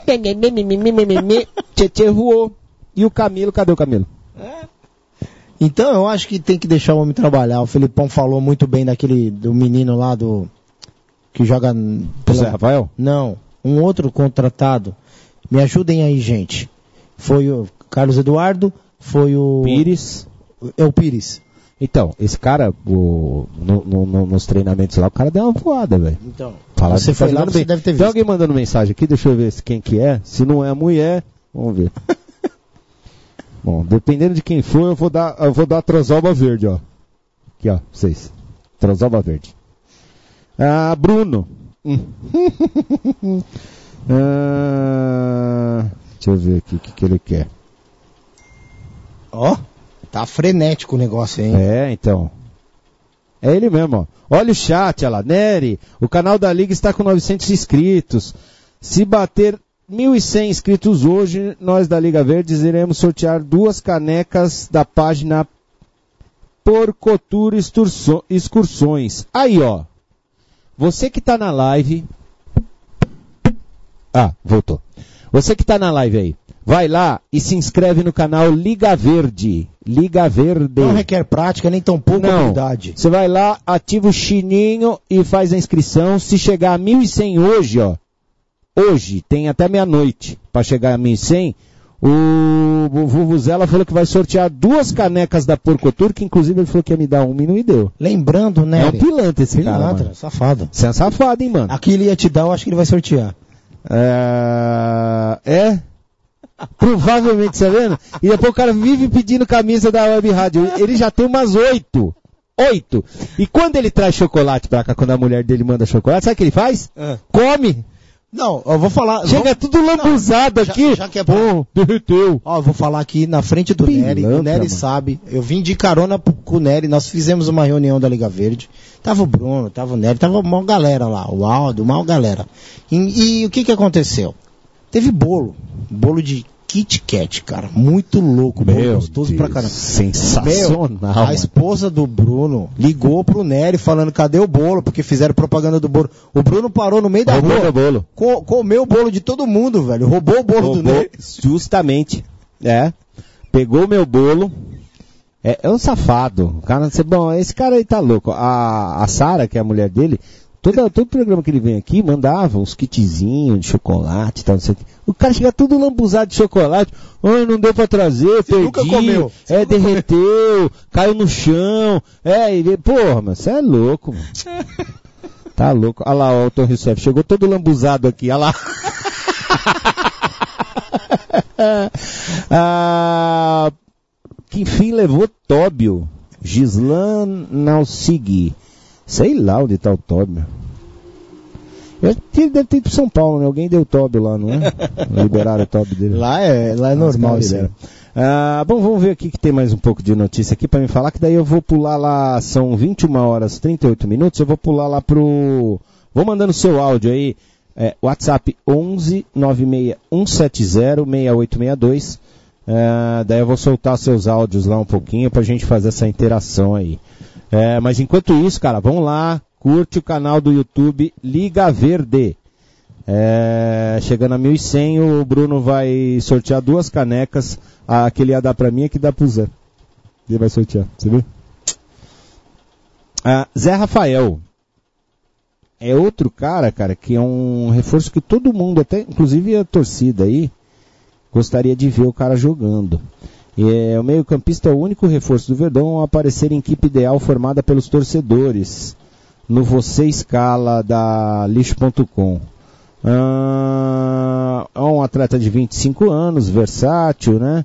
Tietê voou. E o Camilo, cadê o Camilo? É. Então eu acho que tem que deixar o homem trabalhar. O Felipão falou muito bem daquele, do menino lá do... que joga... José Rafael? Não, um outro contratado. Me ajudem aí, gente. Foi o Carlos Eduardo, foi o... Pires. É o Pires. Então, esse cara, o, no, no, nos treinamentos lá, o cara deu uma voada, velho. Então, Fala, você foi lá, você deve ter visto. Tem alguém mandando mensagem aqui, deixa eu ver quem que é. Se não é a mulher, vamos ver. Bom, dependendo de quem for, eu vou dar, eu vou dar a trozoba verde, ó. Aqui, ó, vocês. Trozoba verde. Ah, Bruno. Hum. ah, deixa eu ver aqui o que, que ele quer. Ó. Tá frenético o negócio, hein? É, então. É ele mesmo, ó. Olha o chat, olha lá. Nery, o canal da Liga está com novecentos inscritos. Se bater mil e cem inscritos hoje, nós da Liga Verdes iremos sortear duas canecas da página Porcotur Excursões. Aí, ó. Você que tá na live... Ah, voltou. Você que tá na live aí. vai lá e se inscreve no canal Liga Verde. Liga Verde. Não requer prática, nem tão pouca Não. habilidade. Você vai lá, ativa o sininho e faz a inscrição. Se chegar a mil e cem hoje, ó, hoje, tem até meia-noite para chegar a mil e cem, o, o Vuvuzela falou que vai sortear duas canecas da Porcotur, que inclusive ele falou que ia me dar uma e não me deu. Lembrando, né? É um pilantra esse cara, Pilantra, mano. safado. Você é um safado, hein, mano? Aqui ele ia te dar, eu acho que ele vai sortear. É... é? Provavelmente, você tá vendo? E depois o cara vive pedindo camisa da Web Rádio. Ele já tem umas oito. Oito. E quando ele traz chocolate pra cá, quando a mulher dele manda chocolate, sabe o que ele faz? É. Come. Não, eu vou falar... Chega vou... tudo lambuzado já, aqui. Já que é pra... Pô, derreteu. Ó, eu vou falar aqui na frente do Pilantra, Nery. O Nery mano. sabe. Eu vim de carona pro- com o Nery. Nós fizemos uma reunião da Liga Verde. Tava o Bruno, tava o Nery, tava uma galera lá. O Aldo, uma galera. E, e o que que aconteceu? Teve bolo. Bolo de Kit Kat, cara. Muito louco. Bolo Meu gostoso Deus, pra caramba. sensacional, Meu, a mano. esposa do Bruno ligou pro Nery falando cadê o bolo, porque fizeram propaganda do bolo. O Bruno parou no meio da Roubou rua, meu bolo. co- comeu o bolo de todo mundo, velho. Roubou o bolo do Roubou, Nery. justamente. É. Pegou o meu bolo. É, é um safado. O cara, você- bom, esse cara aí tá louco. A, a Sara, que é a mulher dele, toda, todo programa que ele vem aqui, mandava uns kitzinhos de chocolate e tal, não sei o quê. O cara chega tudo lambuzado de chocolate. Ai, não deu pra trazer, perdi. nunca comeu. Você É, nunca derreteu, caiu no chão. É, e, porra, mas você é louco, mano. Tá louco. Olha lá, ó, o Tom Rousseff chegou todo lambuzado aqui, olha lá. ah, que enfim levou Tóbio. Gislan Nausig. Sei lá onde tá o Tóbio. Eu acho que ele deve ter ido pro São Paulo, né? Alguém deu Tóbio lá, não é? Liberaram o Tóbio dele. Lá é, lá é normal Os isso aí. caras liberam. Ah, bom, vamos ver aqui que tem mais um pouco de notícia aqui para me falar, que daí eu vou pular lá, são vinte e uma horas e trinta e oito minutos, eu vou pular lá pro... Vou mandando seu áudio aí, é, WhatsApp onze nove seis um sete zero seis oito seis dois, é, daí eu vou soltar seus áudios lá um pouquinho pra gente fazer essa interação aí. É, mas enquanto isso, cara, vamos lá, curte o canal do YouTube Liga Verde. É, chegando a mil e cem, o Bruno vai sortear duas canecas. A que ele ia dar pra mim é que dá pro Zé. Ele vai sortear, você viu? Ah, Zé Rafael. É outro cara, cara, que é um reforço que todo mundo, até inclusive a torcida aí, gostaria de ver o cara jogando. E é, o meio-campista é o único reforço do Verdão a aparecer em equipe ideal formada pelos torcedores. No Você Escala da lixo ponto com. Ah, é um atleta de vinte e cinco anos, versátil, né?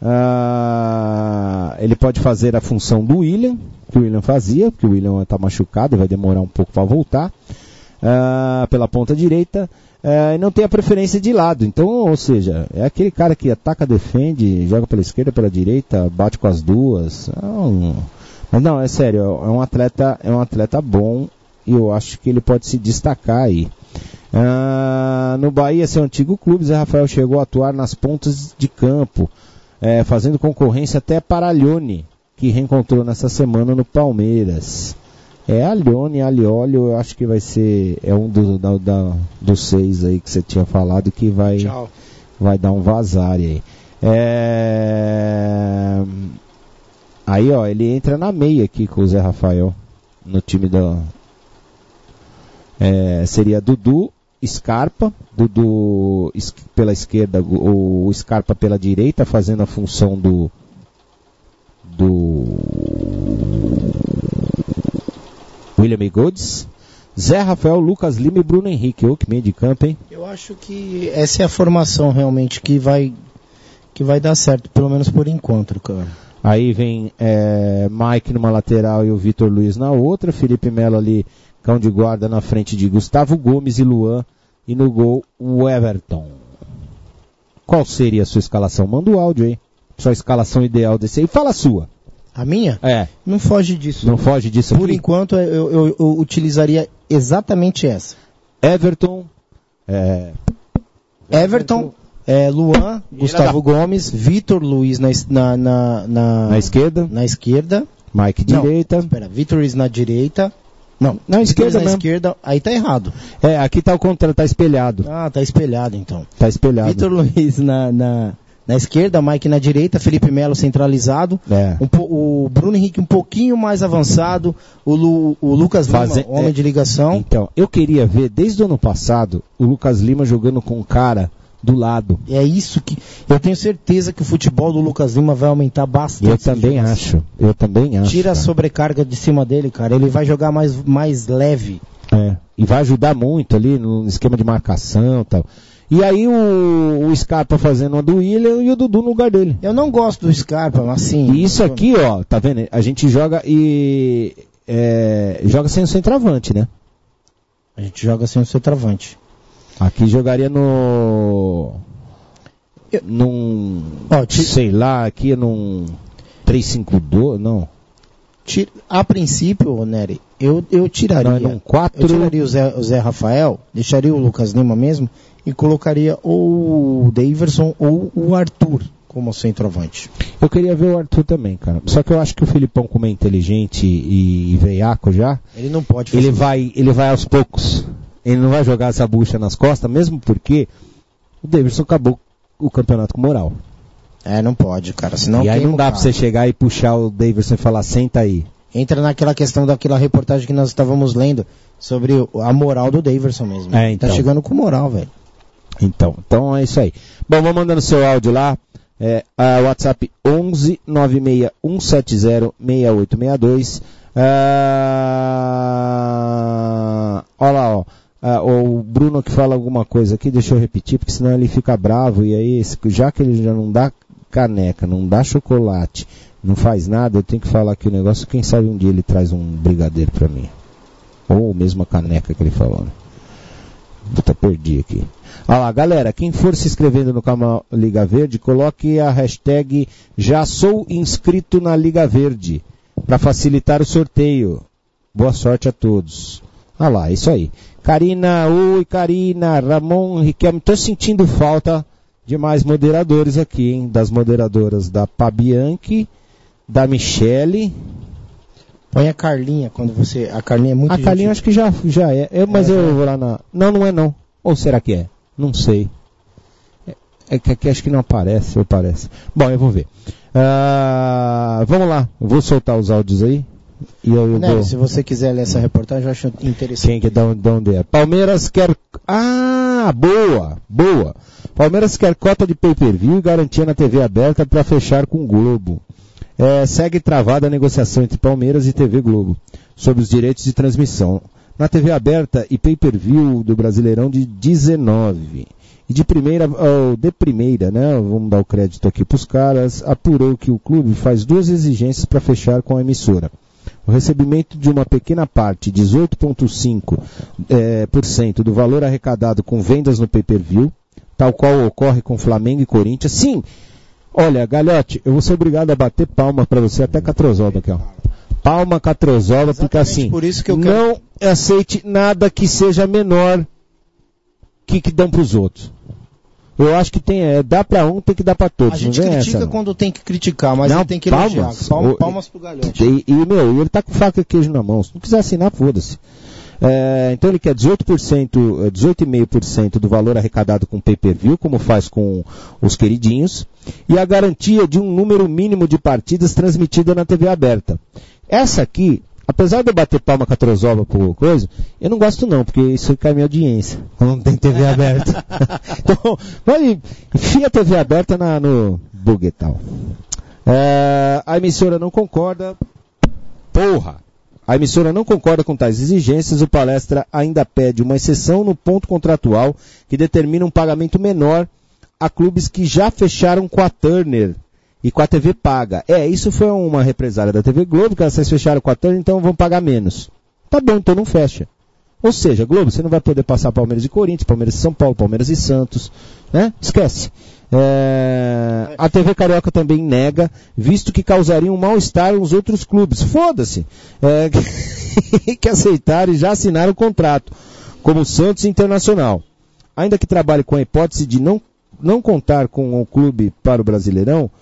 Ah, ele pode fazer a função do William, que o William fazia, porque o William está machucado e vai demorar um pouco para voltar, ah, pela ponta direita, ah, e não tem a preferência de lado. Então, ou seja, é aquele cara que ataca, defende, joga pela esquerda, pela direita, bate com as duas. É um... Mas não, é sério, é um atleta, é um atleta bom e eu acho que ele pode se destacar aí. Ah, no Bahia, seu antigo clube, Zé Rafael chegou a atuar nas pontas de campo, é, fazendo concorrência até para a Lione, que reencontrou nessa semana no Palmeiras. É a Lione, Aliolio, eu acho que vai ser, é um do, da, da, dos seis aí que você tinha falado que vai, vai dar um vazar aí. É... Aí, ó, ele entra na meia aqui com o Zé Rafael, no time da... É, seria Dudu, Scarpa, Dudu es, pela esquerda, o, o Scarpa pela direita, fazendo a função do do William Goods, Zé Rafael, Lucas Lima e Bruno Henrique. Ô, que meio de campo, hein? Eu acho que essa é a formação realmente que vai que vai dar certo, pelo menos por enquanto, cara. Aí vem é, Mike numa lateral e o Vitor Luiz na outra, Felipe Melo ali, cão de guarda na frente de Gustavo Gomes e Luan, e no gol o Everton. Qual seria a sua escalação? Manda o áudio aí. Sua escalação ideal desse aí. Fala a sua. A minha? É. Não foge disso. Não foge disso Por aqui? enquanto eu, eu, eu utilizaria exatamente essa. Everton. É... Everton, é, Luan, Gustavo da... Gomes, Vitor Luiz na, na, na, na, na esquerda. Na esquerda. Mike Não, direita. Espera, Vitor Luiz na direita. Não, na esquerda na mesmo. esquerda, aí tá errado. É, aqui tá o contrário, tá espelhado. Ah, tá espelhado então. Tá espelhado. Vitor Luiz na, na, na esquerda, Mike na direita, Felipe Melo centralizado, É. um po- o Bruno Henrique um pouquinho mais avançado, o, Lu- o Lucas Lima, Faze- homem é. de ligação. Então, eu queria ver, desde o ano passado, o Lucas Lima jogando com um cara do lado. É isso que... Eu tenho certeza que o futebol do Lucas Lima vai aumentar bastante. Eu também acho, eu também acho. Tira a cara. sobrecarga de cima dele, cara. Ele vai jogar mais, mais leve. É, e vai ajudar muito ali no esquema de marcação e tal. E aí o, o Scarpa fazendo a do William e o Dudu no lugar dele. Eu não gosto do Scarpa, mas assim... E isso aqui, ó, tá vendo? A gente joga e... É, joga sem o centroavante, né? A gente joga sem o centroavante. Aqui jogaria no... Num... Ó, ti- sei lá, aqui num... três cinco dois, não. ti- A princípio, ô, Nery, eu, eu tiraria... Não, é num quatro... Eu tiraria o Zé, o Zé Rafael, deixaria o Lucas Lima mesmo e colocaria ou o Daverson ou o Arthur como centroavante. Eu queria ver o Arthur também, cara. Só que eu acho que o Filipão, como é inteligente e, e veiaco já, Ele não pode fazer ele vai, ele vai aos poucos. Ele não vai jogar essa bucha nas costas, mesmo porque o Davidson acabou o campeonato com moral. É, não pode, cara. Senão e aí queima não o dá carro. pra você chegar e puxar o Davidson e falar, senta aí. Entra naquela questão daquela reportagem que nós estávamos lendo sobre o- a moral do Daverson mesmo. É, então. Tá chegando com moral, velho. Então, então é isso aí. Bom, vamos mandando seu áudio lá. É, a WhatsApp onze nove seis um sete zero seis oito seis dois. Ah, olha lá, ó. Ah, o Bruno que fala alguma coisa aqui, deixa eu repetir, porque senão ele fica bravo. E aí, esse- já que ele já não dá caneca, não dá chocolate, não faz nada, eu tenho que falar aqui o negócio. Quem sabe um dia ele traz um brigadeiro pra mim. Ou mesmo a caneca que ele falou, né? Puta, perdi aqui. Olha lá, galera, quem for se inscrevendo no canal Liga Verde, coloque a hashtag Já Sou Inscrito na Liga Verde, para facilitar o sorteio. Boa sorte a todos. Olha lá, isso aí. Karina, oi Karina, Ramon, Riquelme, tô sentindo falta de mais moderadores aqui, hein? Das moderadoras da Pabianchi, da Michele. Põe a Carlinha quando você... A Carlinha é muito A Carlinha gentil. acho que já, já é, Eu- mas É, eu né? vou lá na... Não, não é não. Ou será que é? Não sei. É, é que aqui acho que não aparece, ou aparece. Bom, eu vou ver. Ah, vamos lá, eu vou soltar os áudios aí. E eu, eu Nery, vou... se você quiser ler essa reportagem, eu acho interessante. Quem que dá onde, dá onde é? Palmeiras quer... Ah, boa, boa. Palmeiras quer cota de pay-per-view e garantia na T V aberta para fechar com o Globo. É, segue travada a negociação entre Palmeiras e T V Globo sobre os direitos de transmissão na T V aberta e pay-per-view do Brasileirão de dezenove. E de primeira, oh, de primeira, né, vamos dar o crédito aqui para os caras, apurou que o clube faz duas exigências para fechar com a emissora. O recebimento de uma pequena parte, dezoito vírgula cinco por cento é, do valor arrecadado com vendas no pay-per-view, tal qual ocorre com Flamengo e Corinthians. Sim, olha, Galhote, eu vou ser obrigado a bater palma para você, até Catrozoba aqui, ó. Palma Catrozoba, porque assim, por isso que eu não aceite nada que seja menor que que dão para os outros. Eu acho que tem, é, dá para um, tem que dar para todos. A gente não vem critica essa, não. quando tem que criticar, mas Não, não tem que palmas. elogiar. Palmas, O- palmas pro Galhote. E, e, meu, ele tá com faca e queijo na mão. Se não quiser assinar, foda-se. É, então ele quer dezoito por cento, dezoito vírgula cinco por cento do valor arrecadado com pay-per-view, como faz com os queridinhos, e a garantia de um número mínimo de partidas transmitidas na T V aberta. Essa aqui, apesar de eu bater palma com a trozoba por coisa, eu não gosto não, porque isso cai minha audiência, quando não tem T V aberta. Então, vai, enfia a T V aberta na, no buguetal. É, a emissora não concorda. Porra! A emissora não concorda com tais exigências. O Palestra ainda pede uma exceção no ponto contratual que determina um pagamento menor a clubes que já fecharam com a Turner e com a T V paga. É, isso foi uma represália da T V Globo, que vocês fecharam com a Turner, então vão pagar menos. Tá bom, então não fecha. Ou seja, Globo, você não vai poder passar Palmeiras e Corinthians, Palmeiras e São Paulo, Palmeiras e Santos, né? Esquece. É, a T V Carioca também nega, visto que causaria um mal-estar nos outros clubes. Foda-se. É, que aceitaram e já assinaram o contrato, como o Santos Internacional. Ainda que trabalhe com a hipótese de não, não contar com o clube para o Brasileirão,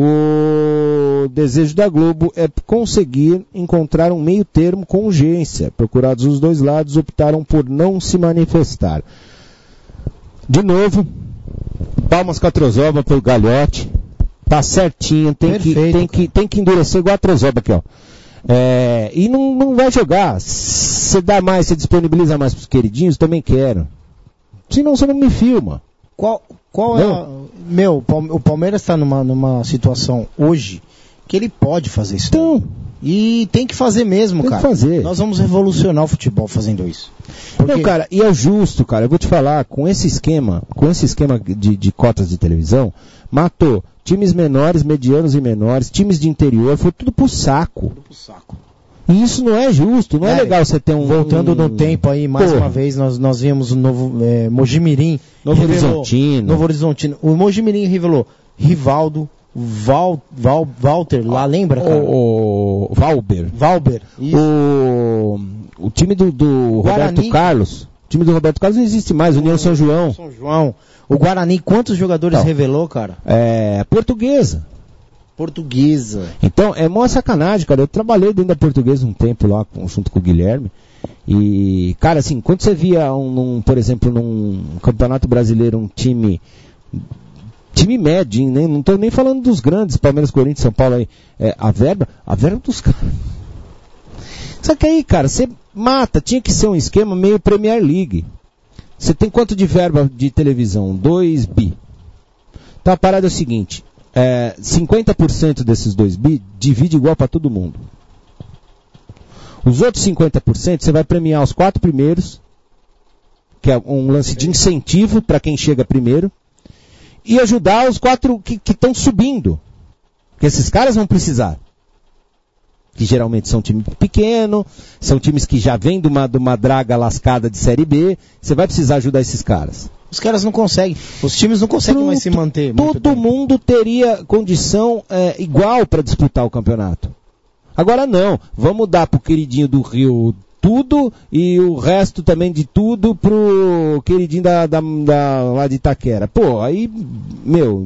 o desejo da Globo é conseguir encontrar um meio termo com urgência. Procurados os dois lados, optaram por não se manifestar. De novo, Palmas com a Trozoba pro Galhote. Tá certinho, tem, Perfeito, que, tem, que, tem que endurecer igual a Trozoba aqui, ó. É, e não, não vai jogar. Você dá mais, você disponibiliza mais pros queridinhos, também quero. Senão você não me filma. Qual, qual é a... Meu, o Palmeiras tá numa, numa situação hoje que ele pode fazer isso. Então... E tem que fazer mesmo, tem cara. Que fazer. Nós vamos revolucionar o futebol fazendo isso. Porque... Não, cara, e é justo, cara. Eu vou te falar, com esse esquema, com esse esquema de, de cotas de televisão, matou times menores, medianos e menores, times de interior, foi tudo pro saco. Tudo pro saco. E isso não é justo, não é, é legal você ter um... Voltando um... no tempo aí, mais Porra. uma vez, nós, nós vimos o novo é, Mojimirim. Novo revelou, Horizontino. Novo Horizontino. O Mojimirim revelou Rivaldo, Val, Val, Walter, lá lembra, cara? O, o Valber. Valber, isso. O, o time do, do Roberto Carlos. O time do Roberto Carlos não existe mais, União São João. São João. O Guarani, quantos jogadores não. revelou, cara? É, Portuguesa. Portuguesa. Então, é mó sacanagem, cara. Eu trabalhei dentro da Portuguesa um tempo lá, junto com o Guilherme. E, cara, assim, quando você via, um, um, por exemplo, num Campeonato Brasileiro, um time... Time médio, né? Não estou nem falando dos grandes, Palmeiras, Corinthians, São Paulo aí. É, a verba, a verba dos caras. Só que aí, cara, você mata, tinha que ser um esquema meio Premier League. Você tem quanto de verba de televisão? dois bi. Então a parada é o seguinte, é, cinquenta por cento desses dois bi divide igual para todo mundo. Os outros cinquenta por cento você vai premiar os quatro primeiros, que é um lance de incentivo para quem chega primeiro. E ajudar os quatro que estão subindo. Porque esses caras vão precisar. Que geralmente são times pequenos, são times que já vêm de uma, de uma draga lascada de Série B. Você vai precisar ajudar esses caras. Os caras não conseguem. Os times não conseguem Pronto, mais se manter. Todo mundo teria condição é, igual para disputar o campeonato. Agora não. Vamos dar pro queridinho do Rio tudo e o resto também de tudo pro queridinho da, da, da, lá de Itaquera. Pô, aí, meu,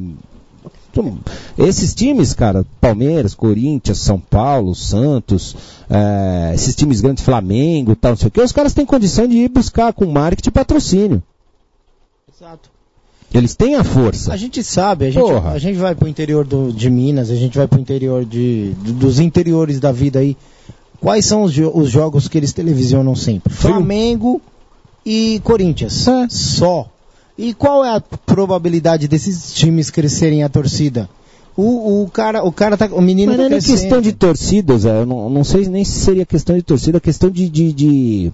esses times, cara, Palmeiras, Corinthians, São Paulo, Santos, é, esses times grandes, Flamengo, tal, não sei o que, os caras têm condição de ir buscar com marketing e patrocínio. Exato. Eles têm a força. A gente sabe, a gente, a gente vai pro interior do, de Minas, a gente vai pro interior de, dos interiores da vida aí. Quais são os, os jogos que eles televisionam sempre? Flamengo e Corinthians. É. Só. E qual é a probabilidade desses times crescerem a torcida? O, o cara, o cara tá, o menino Mas tá não é questão de torcida, Zé. Eu não, não sei nem se seria questão de torcida, é questão de, de, de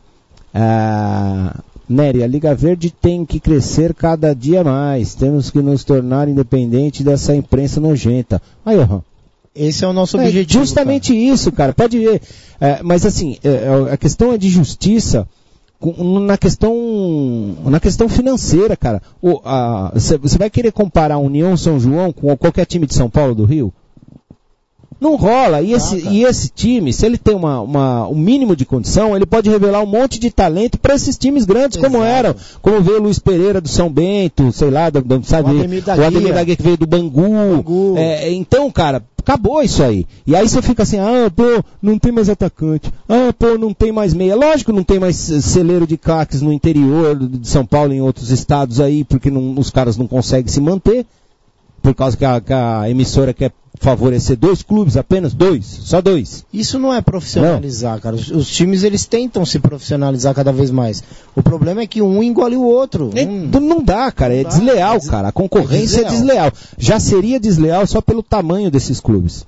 uh, Nery, a Liga Verde tem que crescer cada dia mais. Temos que nos tornar independentes dessa imprensa nojenta. Aí, ó. Esse é o nosso é objetivo. Justamente cara. isso, cara. Pode ver. É, mas assim, é, a questão é de justiça com, na questão na questão financeira, cara. Você vai querer comparar a União São João com qualquer time de São Paulo do Rio? Não rola. E esse, ah, e esse time, se ele tem uma, uma, um mínimo de condição, ele pode revelar um monte de talento para esses times grandes. Exato. Como eram. Como veio o Luiz Pereira do São Bento, sei lá, do, do, sabe? O Ademir da, o Ademir da Guia que veio do Bangu. Bangu. É, então, cara, acabou isso aí. E aí você fica assim, ah, pô, não tem mais atacante. Ah, pô, não tem mais meia. Lógico, não tem mais celeiro de craques no interior de São Paulo e em outros estados aí, porque não, os caras não conseguem se manter. Por causa que a, que a emissora quer favorecer dois clubes, apenas dois, só dois. Isso não é profissionalizar, não. cara. Os, os times, eles tentam se profissionalizar cada vez mais. O problema é que um engole o outro. É, hum. Não dá, cara. É dá. desleal, é des... cara. A concorrência é desleal. é desleal. Já seria desleal só pelo tamanho desses clubes.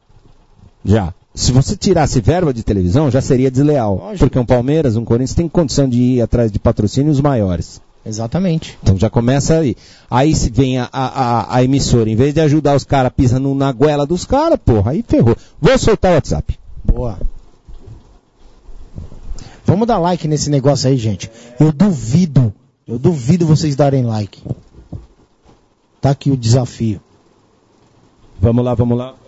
Já. Se você tirasse verba de televisão, já seria desleal. Lógico. Porque um Palmeiras, um Corinthians tem condição de ir atrás de patrocínios maiores. Exatamente. Então já começa aí. Aí se vem a, a, a emissora, em vez de ajudar os caras pisando na goela dos caras, porra, aí ferrou. Vou soltar o WhatsApp. Boa. Vamos dar like nesse negócio aí, gente. Eu duvido, eu duvido vocês darem like. Tá aqui o desafio. Vamos lá, vamos lá.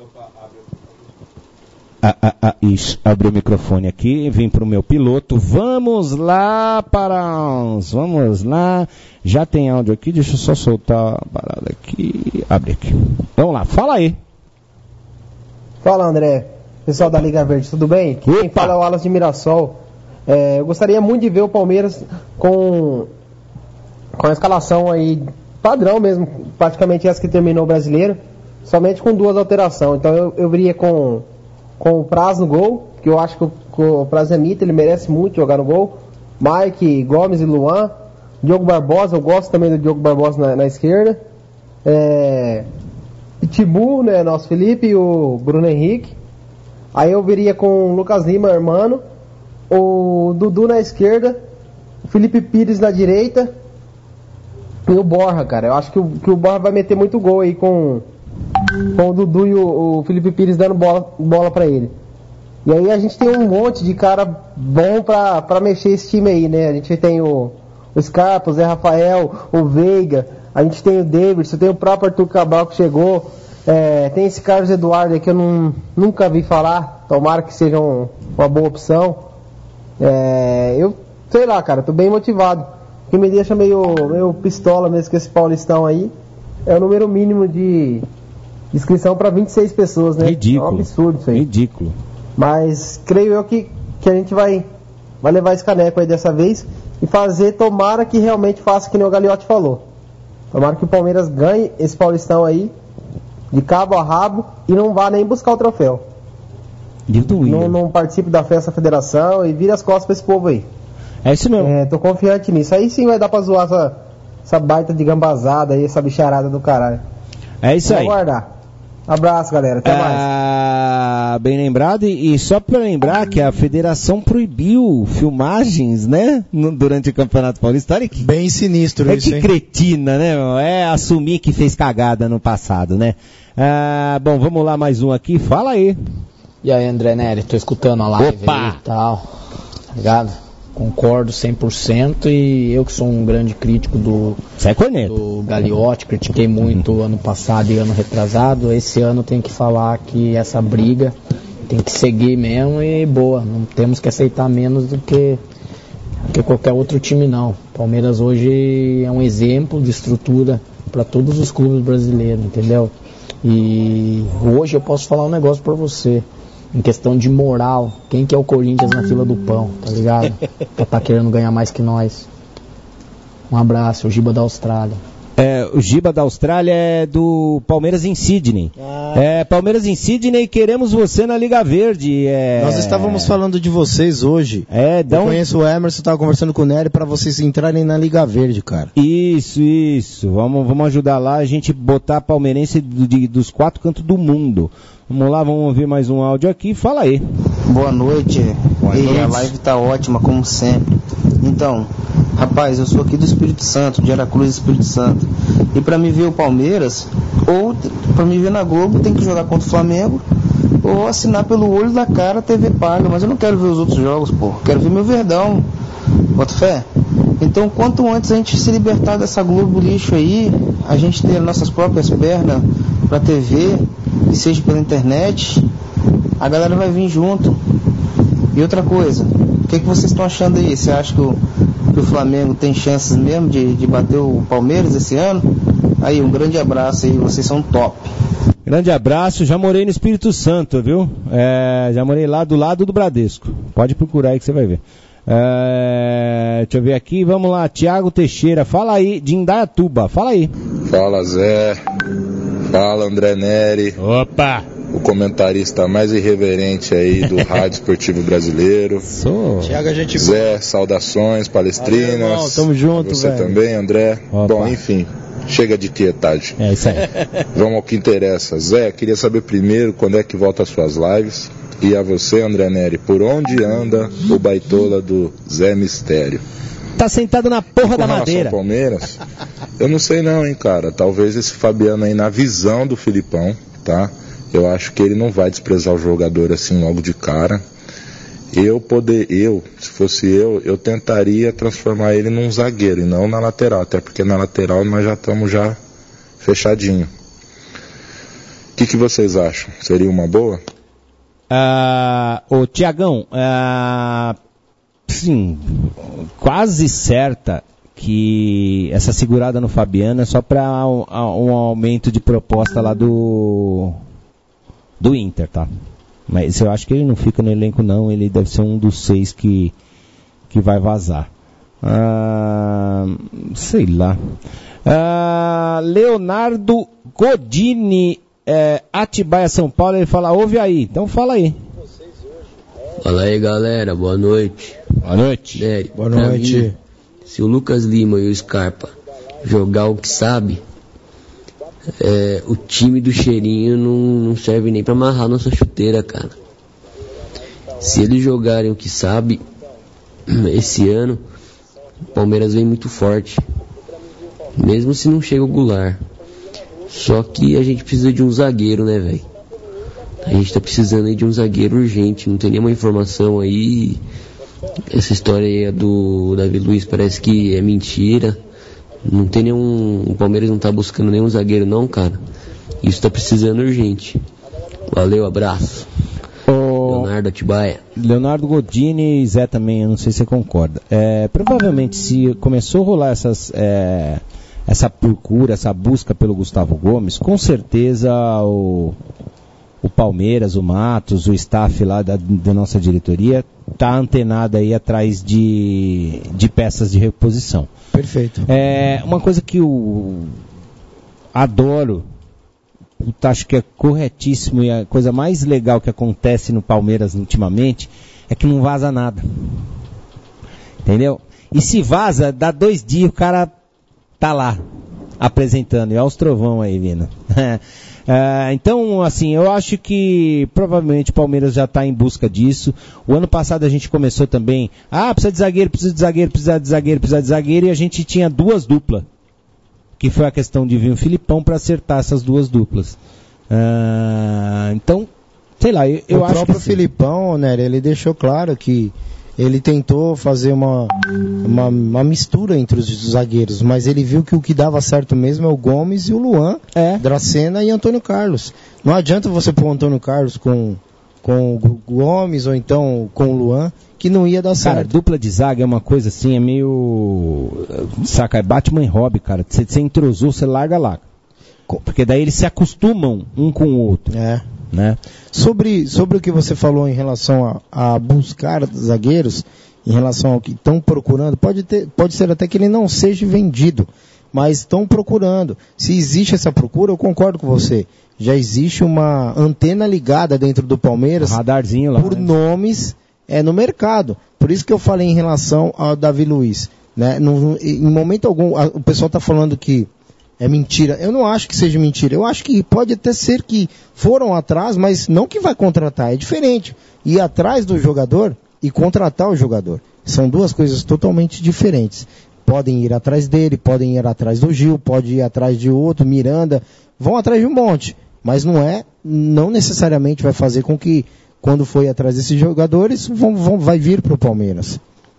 Ah, ah, ah, isso, abri o microfone aqui, vim para o meu piloto, vamos lá para uns, vamos lá, já tem áudio aqui, deixa eu só soltar a parada aqui, abre aqui, vamos lá, fala aí. Fala André, pessoal da Liga Verde, tudo bem? Quem Opa. fala é o Alas de Mirassol. É, eu gostaria muito de ver o Palmeiras com, com a escalação aí padrão mesmo, praticamente essa que terminou o brasileiro, somente com duas alterações. Então eu, eu viria com, com o Praz no gol, que eu acho que o, que o Praz é mito, ele merece muito jogar no gol. Mike, Gomes e Luan. Diogo Barbosa, eu gosto também do Diogo Barbosa na, na esquerda. É, Pitbull, né, nosso Felipe e o Bruno Henrique. Aí eu viria com o Lucas Lima, irmão, o Dudu na esquerda, o Felipe Pires na direita e o Borja, cara. Eu acho que o, que o Borja vai meter muito gol aí com, com o Dudu e o, o Felipe Pires dando bola, bola pra ele. E aí a gente tem um monte de cara bom pra, pra mexer esse time aí, né? A gente tem o, o Scarpa, o Zé Rafael, o Veiga, a gente tem o Davidson, tem o próprio Arthur Cabral que chegou, é, tem esse Carlos Eduardo aí que eu não, nunca vi falar, tomara que seja um, uma boa opção. É, eu sei lá, cara, tô bem motivado. O que me deixa meio, meio pistola mesmo com esse Paulistão aí é o número mínimo de inscrição para vinte e seis pessoas, né? Ridículo. É um absurdo isso aí. Ridículo. Mas creio eu que, que a gente vai, vai levar esse caneco aí dessa vez e fazer, tomara que realmente faça que nem o Gagliotti falou. Tomara que o Palmeiras ganhe esse Paulistão aí de cabo a rabo e não vá nem buscar o troféu. Não, não participe da festa da federação e vire as costas pra esse povo aí. É isso mesmo. É, tô confiante nisso. Aí sim vai dar pra zoar essa, essa baita de gambazada aí, essa bicharada do caralho. É isso aí. Vamos aguardar. Abraço, galera. Até ah, mais. Bem lembrado. E, e só pra lembrar que a federação proibiu filmagens, né? No, durante o Campeonato Paulista. Olha que, bem sinistro é isso, que hein? cretina, né? Meu? É assumir que fez cagada no passado, né? Ah, bom, vamos lá mais um aqui. Fala aí. E aí, André Neri, tô escutando a live Opa! aí e tal, tá ligado? Concordo cem por cento e eu que sou um grande crítico do, do Gagliotti, critiquei muito uhum. ano passado e ano retrasado, esse ano tem que falar que essa briga tem que seguir mesmo e boa, não temos que aceitar menos do que, que qualquer outro time não. Palmeiras hoje é um exemplo de estrutura para todos os clubes brasileiros, entendeu? E hoje eu posso falar um negócio para você. Em questão de moral, quem que é o Corinthians na fila do pão, tá ligado? Que tá querendo ganhar mais que nós. Um abraço, o Giba da Austrália. É, o Giba da Austrália é do Palmeiras em Sydney. Ah. É, Palmeiras em Sydney, queremos você na Liga Verde. É... Nós estávamos falando de vocês hoje. É, dá um... Eu conheço o Emerson, estava conversando com o Nery para vocês entrarem na Liga Verde, cara. Isso, isso. Vamos, vamos ajudar lá a gente botar a palmeirense de, de, dos quatro cantos do mundo. Vamos lá, vamos ouvir mais um áudio aqui. Fala aí. Boa noite. Boa e noite. A live tá ótima, como sempre. Então, rapaz, eu sou aqui do Espírito Santo, de Aracruz, Espírito Santo. E pra me ver o Palmeiras, ou pra me ver na Globo, tem que jogar contra o Flamengo, ou assinar pelo olho da cara T V paga. Mas eu não quero ver os outros jogos, pô. Quero ver meu Verdão. Bota fé? Então, quanto antes a gente se libertar dessa Globo lixo aí, a gente ter nossas próprias pernas pra T V, que seja pela internet, a galera vai vir junto. E outra coisa, o que, que vocês estão achando aí? Você acha que o, que o Flamengo tem chances mesmo de, de bater o Palmeiras esse ano? Aí, um grande abraço aí, vocês são top. Grande abraço, já morei no Espírito Santo, viu? É, já morei lá do lado do Bradesco. Pode procurar aí que você vai ver. É, deixa eu ver aqui, vamos lá, Thiago Teixeira, fala aí, de Indaiatuba, fala aí. Fala Zé, fala André Neri. Opa! O comentarista mais irreverente aí do Rádio Esportivo Brasileiro. Sou. Thiago, a gente... Zé, saudações palestrinas. Valeu, irmão, tamo junto, você velho. também, André. Opa. Bom, enfim, chega de tietagem. É isso aí. Vamos ao que interessa. Zé, queria saber primeiro quando é que volta as suas lives. E a você, André Neri, por onde anda o baitola do Zé Mistério? Tá sentado na porra Com da relação madeira. Ao Palmeiras, eu não sei não, hein, cara. Talvez esse Fabiano aí, na visão do Filipão, tá? Eu acho que ele não vai desprezar o jogador assim logo de cara. Eu poder, eu, se fosse eu, eu tentaria transformar ele num zagueiro e não na lateral, até porque na lateral nós já estamos já fechadinho. O que, que vocês acham? Seria uma boa? Ah, ô Tiagão, ah, sim, quase certa que essa segurada no Fabiano é só para um, um aumento de proposta lá do do Inter, tá? Mas eu acho que ele não fica no elenco não, ele deve ser um dos seis que, que vai vazar. Ah, sei lá. Uh, Leonardo Godini, é, Atibaia, São Paulo, ele fala, ouve aí. Então fala aí. Fala aí, galera. Boa noite. Boa noite. Nery, Boa noite. Mim, se o Lucas Lima e o Scarpa jogar o que sabe, é, o time do Cheirinho não, não serve nem pra amarrar nossa chuteira, cara. Se eles jogarem o que sabe, esse ano, o Palmeiras vem muito forte. Mesmo se não chega o Goulart. Só que a gente precisa de um zagueiro, né, velho? A gente tá precisando aí de um zagueiro urgente. Não tem nenhuma informação aí. Essa história aí do Davi Luiz parece que é mentira. Não tem nenhum... O Palmeiras não tá buscando nenhum zagueiro não, cara. Isso tá precisando urgente. Valeu, abraço. O... Leonardo Atibaia. Leonardo Godini e Zé também, eu não sei se você concorda. É, provavelmente se começou a rolar essas... É... essa procura, essa busca pelo Gustavo Gomes, com certeza o, o Palmeiras, o Matos, o staff lá da, da nossa diretoria está antenado aí atrás de, de peças de reposição. Perfeito. É, uma coisa que eu adoro, eu acho que é corretíssimo e a coisa mais legal que acontece no Palmeiras ultimamente é que não vaza nada. Entendeu? E se vaza, dá dois dias o cara tá lá, apresentando, e olha os trovão aí vindo. é, então, assim, eu acho que provavelmente o Palmeiras já está em busca disso. O ano passado a gente começou também, ah, precisa de zagueiro, precisa de zagueiro, precisa de zagueiro, precisa de zagueiro, e a gente tinha duas duplas, que foi a questão de vir o Filipão para acertar essas duas duplas. Ah, então, sei lá, eu, eu o acho que... O próprio Filipão, né, ele deixou claro que ele tentou fazer uma, uma, uma mistura entre os zagueiros, mas ele viu que o que dava certo mesmo é o Gomes e o Luan, é. Dracena e Antônio Carlos. Não adianta você pôr o Antônio Carlos com, com o Gomes ou então com o Luan, que não ia dar certo. Cara, dupla de zaga é uma coisa assim, é meio... Saca, é Batman e Robin, cara. Você, você entrosou, você larga lá. Porque daí eles se acostumam um com o outro. É. Né? Sobre, sobre o que você falou em relação a, a buscar zagueiros, em relação ao que estão procurando, pode, ter, pode ser até que ele não seja vendido, mas estão procurando. Se existe essa procura, eu concordo com você. Já existe uma antena ligada dentro do Palmeiras, um radarzinho lá, por né? nomes é, no mercado. Por isso que eu falei em relação ao Davi Luiz. Né? No, em momento algum, a, o pessoal está falando que é mentira. Eu não acho que seja mentira. Eu acho que pode até ser que foram atrás, mas não que vai contratar. É diferente. Ir atrás do jogador e contratar o jogador. São duas coisas totalmente diferentes. Podem ir atrás dele, podem ir atrás do Gil, pode ir atrás de outro, Miranda. Vão atrás de um monte. Mas não é, não necessariamente vai fazer com que, quando for atrás desses jogadores, vão, vão, vai vir para o Palmeiras.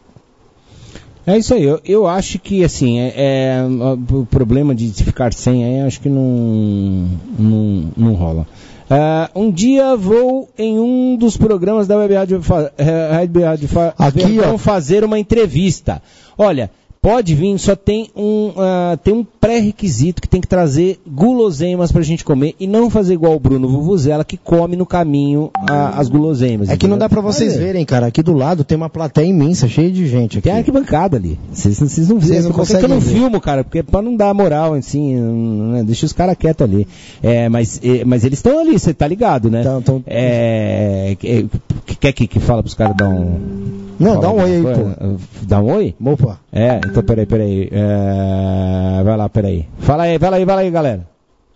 É isso aí, eu, eu acho que assim, é, é, o problema de ficar sem aí, acho que não, não, não rola. Uh, um dia vou em um dos programas da Web Rádio, Web Rádio Aqui, ó, fazer uma entrevista. Olha, pode vir, só tem um, uh, tem um pré-requisito que tem que trazer guloseimas pra gente comer e não fazer igual o Bruno Vuvuzela, que come no caminho uh, as guloseimas. É entendeu? Que não dá pra vocês é. verem, cara. Aqui do lado tem uma plateia imensa, cheia de gente. Aqui. Tem arquibancada ali. Vocês não veem. Por que eu não ver. filmo, cara? Porque pra não dar moral, assim, né? Deixa os caras quietos ali. É, mas, é, mas eles estão ali, você tá ligado, né? Então, então... É, é, quer que, que fala pros caras dar um... Não, dá um oi aí, pô. Dá um oi? Opa. É, então peraí, peraí. É, vai lá, peraí. Fala aí, fala aí, fala aí, galera.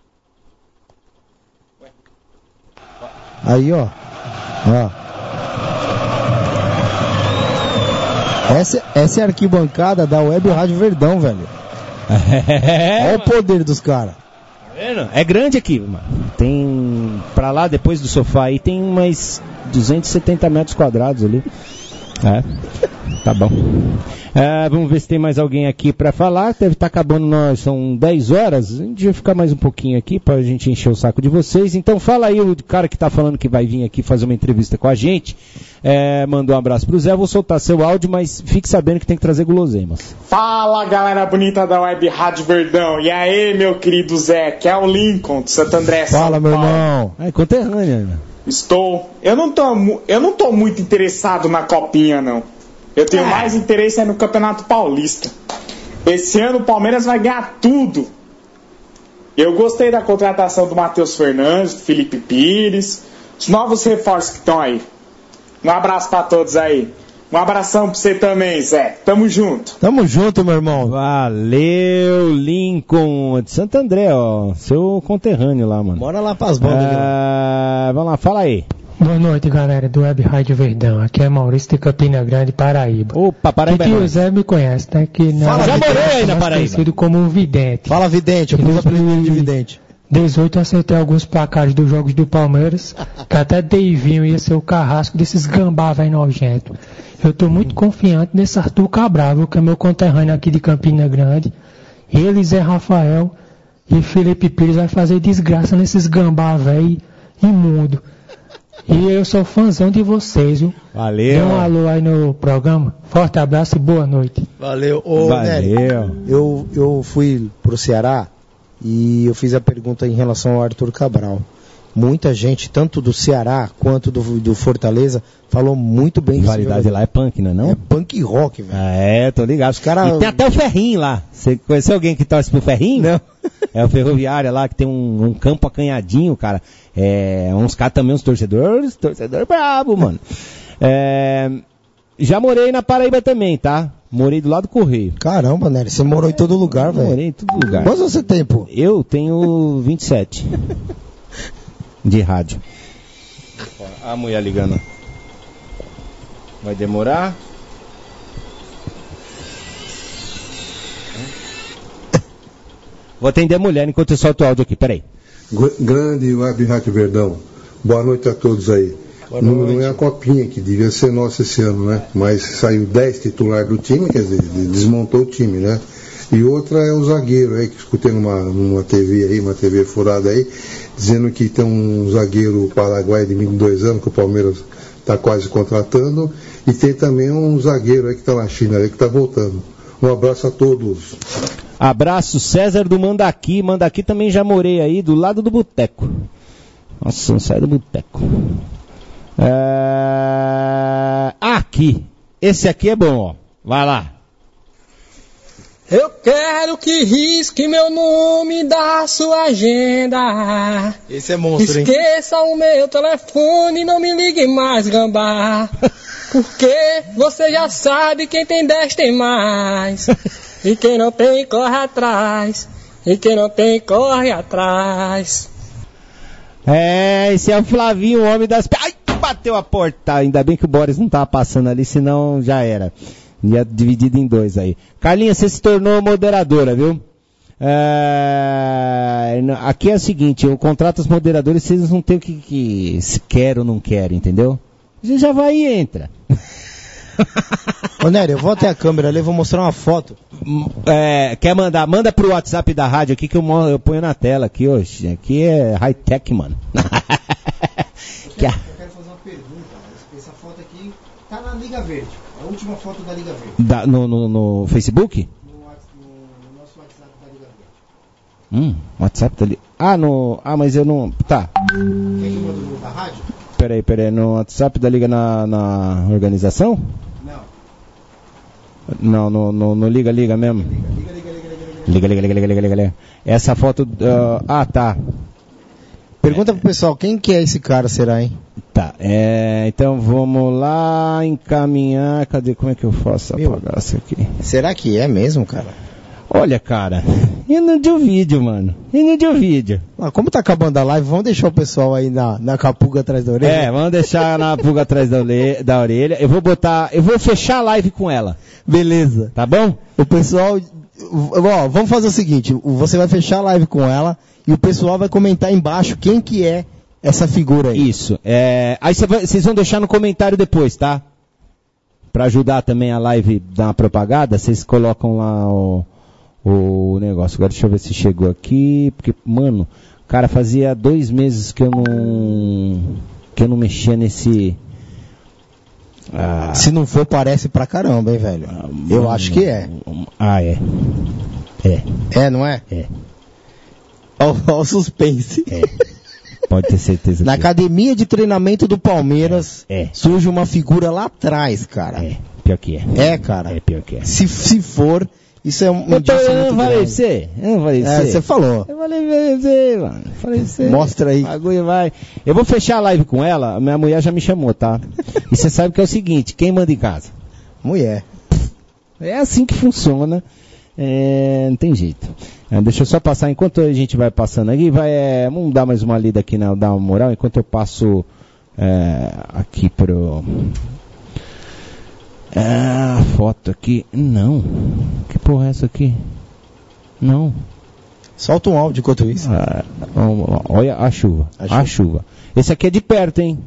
Aí, ó. Ó. Essa, essa é a arquibancada da Web Rádio Verdão, velho. É, olha o poder dos caras. Tá vendo? É grande aqui, mano. Tem, pra lá, depois do sofá aí, tem mais duzentos e setenta metros quadrados ali. É, tá bom. É, vamos ver se tem mais alguém aqui pra falar. Deve estar acabando, nós são dez horas. A gente vai ficar mais um pouquinho aqui pra gente encher o saco de vocês. Então fala aí, o cara que tá falando que vai vir aqui fazer uma entrevista com a gente. É, mandou um abraço pro Zé. Vou soltar seu áudio, mas fique sabendo que tem que trazer guloseimas. Fala, galera bonita da Web Rádio Verdão. E aí, meu querido Zé, que é o Lincoln de Santo André, São Fala, meu Paulo. irmão. É conterrânea, né? Estou. Eu não tô, eu não tô muito interessado na copinha, não. Eu tenho é. mais interesse é no Campeonato Paulista. Esse ano o Palmeiras vai ganhar tudo. Eu gostei da contratação do Matheus Fernandes, do Felipe Pires, os novos reforços que estão aí. Um abraço pra todos aí. Um abração pra você também, Zé. Tamo junto. Tamo junto, meu irmão. Valeu, Lincoln de Santo André, ó. Seu conterrâneo lá, mano. Bora lá pras bandas. É... Vamos lá, fala aí. Boa noite, galera do Web Rádio Verdão. Aqui é Maurício de Campina Grande, Paraíba. Opa, Paraíba. Que o Zé me conhece, né? Que na Fala, já morei aí na Paraíba. Conhecido como um vidente. Fala, vidente. Eu fiz a primeira de vidente. dezoito eu acertei alguns placares dos jogos do Palmeiras, que até Deivinho ia ser o carrasco desses gambá, velho, nojento. Eu tô muito confiante nesse Arthur Cabral, que é meu conterrâneo aqui de Campina Grande. Ele, Zé Rafael e Felipe Pires vai fazer desgraça nesses gambá, velho, imundo. E eu sou fãzão de vocês, viu? Valeu. Dê um alô aí no programa. Forte abraço e boa noite. Valeu. Ô, Valeu. Nery, eu, eu fui pro Ceará e eu fiz a pergunta em relação ao Arthur Cabral. Muita gente, tanto do Ceará quanto do, do Fortaleza, falou muito bem. Rivalidade lá é punk, não é não? É punk rock, velho. Ah, é, tô ligado. Os cara... E tem até o Ferrinho lá. Você conheceu alguém que torce pro Ferrinho? Não. É o Ferroviária lá, que tem um, um campo acanhadinho, cara. É, uns caras também, uns torcedores, torcedor brabo, mano. É, já morei na Paraíba também, tá? Morei do lado do Correio. Caramba, Nery, você morou em todo lugar, velho. Morei em todo lugar. Quantos você tem, pô? Eu tenho vinte e sete. De rádio. A mulher ligando. Vai demorar? Vou atender a mulher enquanto eu solto o áudio aqui, peraí. Grande Web Rádio Verdão. Boa noite a todos aí. Não, não é a copinha que devia ser nossa esse ano, né? Mas saiu dez titulares do time, quer dizer, desmontou o time, né? E outra é o zagueiro aí, que escutei numa, numa T V aí, uma T V furada aí, dizendo que tem um zagueiro paraguaio de vinte e dois anos que o Palmeiras está quase contratando, e tem também um zagueiro aí que está na China aí, que está voltando. Um abraço a todos. Abraço, César do Mandaqui. Mandaqui também já morei aí, do lado do boteco. Nossa, não sai do boteco. É... Aqui. Esse aqui é bom, ó. Vai lá. Eu quero que risque meu nome da sua agenda. Esse é monstro, hein? Esqueça o meu telefone e não me ligue mais, gambá. Porque você já sabe quem tem dez tem mais. E quem não tem corre atrás. E quem não tem corre atrás. É, esse é o Flavinho, o homem das... Ai, bateu a porta. Ainda bem que o Boris não tava passando ali, senão já era. Ia dividido em dois aí. Carlinha, você se tornou moderadora, viu? É... Aqui é o seguinte, eu contrato os moderadores, vocês não tem o que, que se quer ou não quer, entendeu? Você já vai e entra. Ô Nery, eu vou até a câmera ali e vou mostrar uma foto. É, quer mandar? Manda pro WhatsApp da rádio aqui que eu, eu ponho na tela aqui hoje. Aqui é high-tech, mano. Eu quero, eu quero fazer uma pergunta. Essa foto aqui tá na Liga Verde. A última foto da Liga Verde. Da, no, no, no Facebook? No, no, no nosso WhatsApp da Liga Verde. Hum, WhatsApp da Liga... Ah, no... Ah, mas eu não... Tá. Quer que eu mando no da rádio? Peraí, peraí. No WhatsApp da Liga na, na organização? Não, no, no, no Liga Liga mesmo. Liga, liga, liga, liga, liga, liga, liga, liga, liga, liga, liga. Essa foto... Uh, ah, tá. Pergunta pro pessoal, quem que é esse cara, será, hein? Tá, é, então vamos lá encaminhar... Cadê? Como é que eu faço apagar isso aqui? Será que é mesmo, cara? Olha, cara, e no de vídeo, mano. E no de vídeo. Ah, como tá acabando a live, vamos deixar o pessoal aí na, na capuga atrás da orelha? É, vamos deixar na pulga atrás da, orelha, da orelha. Eu vou botar... Eu vou fechar a live com ela. Beleza. Tá bom? O pessoal... Ó, vamos fazer o seguinte, você vai fechar a live com ela e o pessoal vai comentar embaixo quem que é essa figura aí. Isso. É, aí vocês vão deixar no comentário depois, tá? Pra ajudar também a live dar uma propagada, vocês colocam lá o, o negócio. Agora deixa eu ver se chegou aqui, porque, mano, cara, fazia dois meses que eu não... que eu não mexia nesse... Ah. Se não for, parece pra caramba, hein, velho? Ah, eu mano, acho que é. Ah, é. É. É, não é? É. Olha o suspense. É. Pode ter certeza. Na que academia de treinamento do Palmeiras, é. É. surge uma figura lá atrás, cara. É, pior que é. É, cara. É, pior que é. Se, se for, Isso é um eu indício tô, eu muito não falei grande. você? Eu não falei É, você? você falou. Eu falei você, mano. Falei você. Mostra aí. O bagulho vai. Eu vou fechar a live com ela, minha mulher já me chamou, tá? E você sabe que é o seguinte, quem manda em casa? Mulher. É assim que funciona. É, não tem jeito. É, deixa eu só passar, enquanto a gente vai passando aqui, vai, é, vamos dar mais uma lida aqui, né, dar uma moral, enquanto eu passo é, aqui pro... É, a foto aqui, não. Que porra é essa aqui? Não. Solta um áudio enquanto isso. Ah, olha a chuva, a chuva. A chuva. Esse aqui é de perto, hein?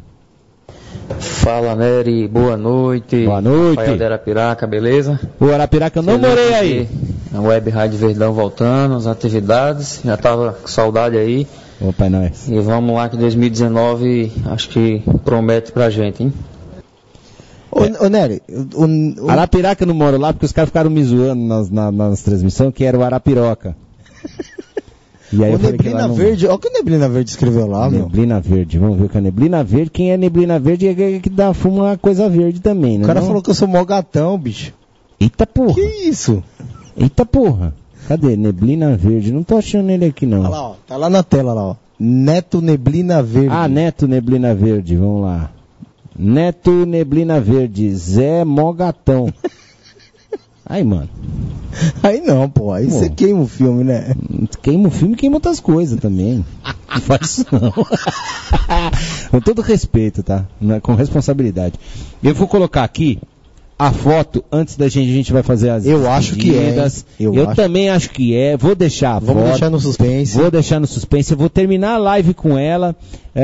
Fala, Nery, boa noite. Boa noite. Rafael de Arapiraca, beleza? O Arapiraca eu não Feliz morei aí. A Web Rádio Verdão voltando, as atividades, já tava com saudade aí. Opa, é nóis. E vamos lá que dois mil e dezenove acho que promete pra gente, hein? Ô, é. ô Nery, o, o... Arapiraca eu não moro lá porque os caras ficaram me zoando nas, nas, nas transmissões que era o Arapiroca. E aí o eu falei Neblina que não... Verde, olha o que o Neblina Verde escreveu lá, meu. Neblina Verde, vamos ver o que é Neblina Verde. Quem é Neblina Verde é que dá fuma uma coisa verde também, né? O cara não? falou que eu sou mó gatão, bicho. Eita porra. Que isso? Eita porra. Cadê? Neblina Verde. Não tô achando ele aqui não. Olha lá, ó. Tá lá na tela, lá, ó. Neto Neblina Verde. Ah, Neto Neblina Verde, vamos lá. Neto Neblina Verde, Zé Mogatão. Aí, mano. Aí não, pô. Aí você queima o filme, né? Queima o filme e queima outras coisas também. Não faz isso não. Com todo respeito, tá? Com responsabilidade. Eu vou colocar aqui a foto antes da gente, a gente vai fazer as Eu acho que é. Eu, Eu acho. também acho que é. Vou deixar a Vamos foto. deixar no suspense. Vou deixar no suspense. Eu vou terminar a live com ela.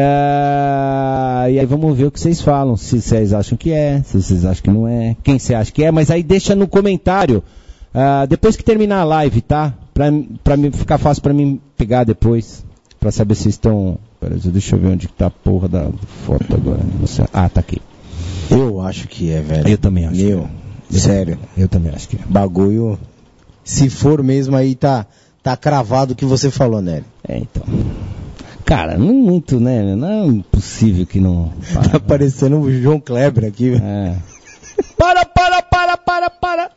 É... E aí vamos ver o que vocês falam. Se vocês acham que é, se vocês acham que não é. Quem você acha que é. Mas aí deixa no comentário. Uh, depois que terminar a live, tá? Pra, pra mim, ficar fácil pra mim pegar depois. Pra saber se estão... Pera aí, deixa eu ver onde que tá a porra da foto agora. Ah, tá aqui. Eu acho que é, velho. Eu também acho. Meu, que é. sério. Eu também acho que é. Bagulho. Se for mesmo aí, tá, tá cravado o que você falou, Nery. É, então. Cara, não muito, né? Não é impossível que não... Para, tá parecendo o João Kleber aqui, velho. É. Para, para, para, para, para!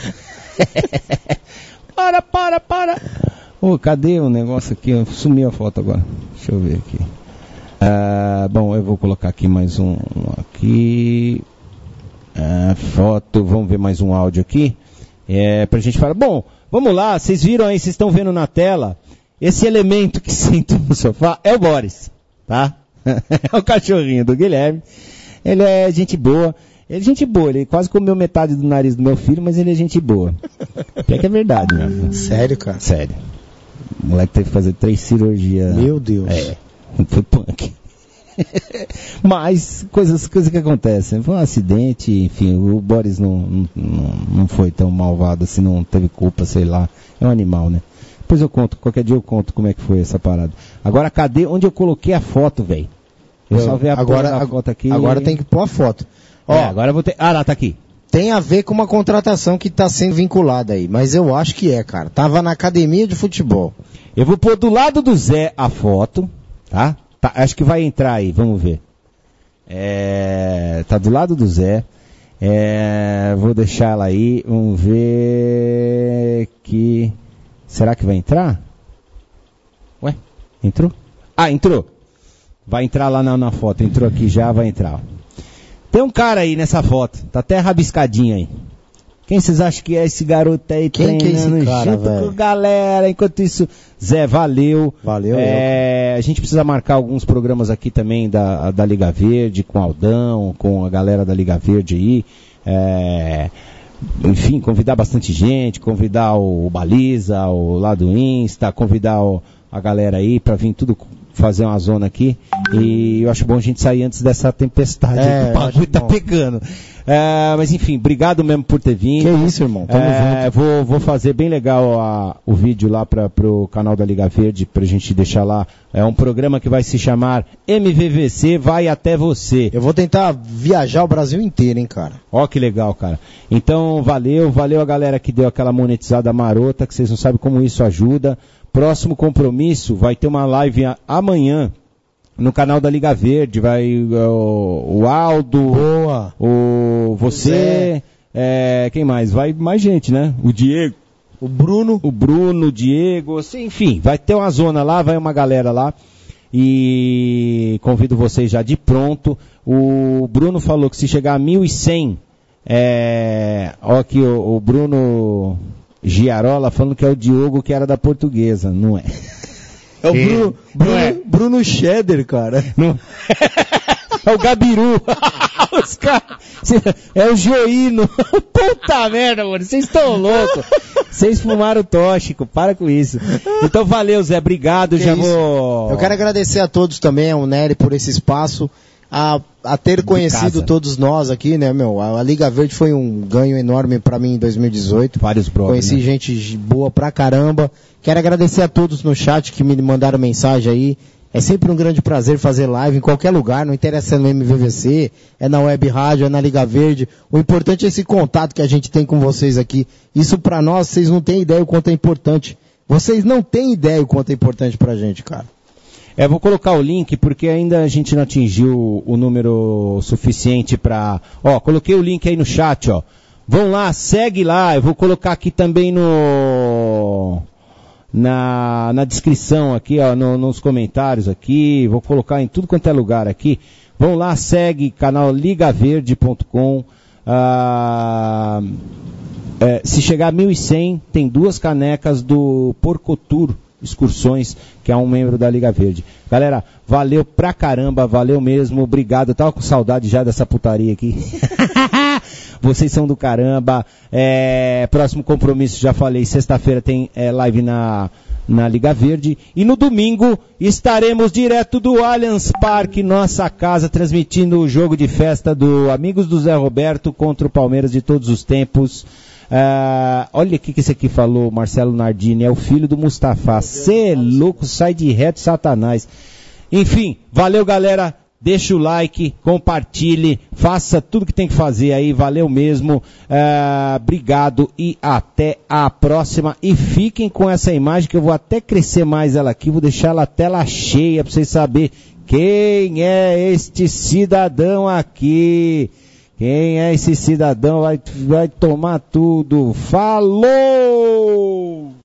para, para, para! Ô, oh, cadê o negócio aqui? Sumiu a foto agora. Deixa eu ver aqui. Ah, bom, eu vou colocar aqui mais um, um aqui. Ah, foto, vamos ver mais um áudio aqui. É, pra gente falar. Bom, vamos lá, vocês viram aí, vocês estão vendo na tela. Esse elemento que senta no sofá é o Boris, tá? É o cachorrinho do Guilherme. Ele é gente boa. Ele é gente boa, ele quase comeu metade do nariz do meu filho, mas ele é gente boa. Pior que é verdade, né? Sério, cara? Sério. O moleque teve que fazer três cirurgias. Meu Deus. É. Foi punk. Mas, coisas, coisas que acontecem. Foi um acidente, enfim, o Boris não, não, não foi tão malvado assim, não teve culpa, sei lá. É um animal, né? Depois eu conto, qualquer dia eu conto como é que foi essa parada. Agora, cadê onde eu coloquei a foto, velho? Eu, eu só vi a agora, a foto aqui. Agora tem que pôr a foto. Ó, é, agora eu vou ter... Ah, lá, tá aqui. Tem a ver com uma contratação que tá sendo vinculada aí, mas eu acho que é, cara. Tava na academia de futebol. Eu vou pôr do lado do Zé a foto, tá? Tá, acho que vai entrar aí, vamos ver. É, tá do lado do Zé. É, vou deixar ela aí, vamos ver que... Será que vai entrar? Ué, entrou? Ah, entrou. Vai entrar lá na, na foto, entrou aqui já, vai entrar. Tem um cara aí nessa foto, tá até rabiscadinho aí. Quem vocês acham que é esse garoto aí? Quem que é esse cara, junto velho? com a galera. Enquanto isso, Zé, valeu. Valeu. É, a gente precisa marcar alguns programas aqui também da, da Liga Verde, com o Aldão, com a galera da Liga Verde aí. É, enfim, convidar bastante gente, convidar o, o Baliza, o lá do Insta, convidar o, a galera aí pra vir tudo fazer uma zona aqui. E eu acho bom a gente sair antes dessa tempestade. É, o bagulho tá pegando. É, mas enfim, obrigado mesmo por ter vindo. Que isso, irmão. Tamo é, junto. Vou, vou fazer bem legal a, o vídeo lá para pro canal da Liga Verde, pra gente deixar lá. É um programa que vai se chamar M V V C Vai Até Você. Eu vou tentar viajar o Brasil inteiro, hein, cara. Ó, que legal, cara. Então, valeu, valeu a galera que deu aquela monetizada marota, que vocês não sabem como isso ajuda. Próximo compromisso, vai ter uma live a, amanhã no canal da Liga Verde. Vai o, o Aldo, Boa. o você, é, quem mais? Vai mais gente, né? O Diego, o Bruno. O Bruno, o Diego, assim, enfim, vai ter uma zona lá, vai uma galera lá. E convido vocês já de pronto. O Bruno falou que se chegar a mil e cem, é... ó aqui o, o Bruno Giarola falando que é o Diogo que era da Portuguesa, não é? É o Bruno, Bruno, é. Bruno Cheddar, cara. Não. É o Gabiru. Os cara... É o Joino. Puta merda, mano. Vocês estão loucos. Vocês fumaram tóxico. Para com isso. Então valeu, Zé. Obrigado. Que já isso. vou... Eu quero agradecer a todos também, ao Nery, por esse espaço. A, a ter conhecido todos nós aqui, né, meu? A, a Liga Verde foi um ganho enorme pra mim em dois mil e dezoito. Vários brothers, Conheci né? gente boa pra caramba. Quero agradecer a todos no chat que me mandaram mensagem aí. É sempre um grande prazer fazer live em qualquer lugar, não interessa se é no M V V C, é na Web Rádio, é na Liga Verde. O importante é esse contato que a gente tem com vocês aqui. Isso pra nós, vocês não têm ideia o quanto é importante. Vocês não têm ideia o quanto é importante pra gente, cara. É, vou colocar o link porque ainda a gente não atingiu o número suficiente pra... Ó, coloquei o link aí no chat, ó. Vão lá, segue lá, eu vou colocar aqui também no... Na, na descrição aqui, ó, no, nos comentários aqui, vou colocar em tudo quanto é lugar aqui. Vão lá, segue canal liga verde ponto com. Ah, é, se chegar a mil e cem, tem duas canecas do Porcotur Excursões, que é um membro da Liga Verde. Galera, valeu pra caramba, valeu mesmo, obrigado. Eu tava com saudade já dessa putaria aqui. Vocês são do caramba. É, próximo compromisso, já falei, sexta-feira tem é, live na, na Liga Verde. E no domingo estaremos direto do Allianz Parque, nossa casa, transmitindo o jogo de festa do Amigos do Zé Roberto contra o Palmeiras de todos os tempos. Uh, olha o que esse aqui falou, Marcelo Nardini, é o filho do Mustafa. Cê é louco, sai de reto, Satanás. Enfim, valeu, galera. Deixa o like, compartilhe, faça tudo que tem que fazer aí, valeu mesmo. Uh, obrigado e até a próxima. E fiquem com essa imagem que eu vou até crescer mais ela aqui, vou deixar ela a tela cheia para vocês saberem quem é este cidadão aqui. Quem é esse cidadão vai, vai tomar tudo. Falou!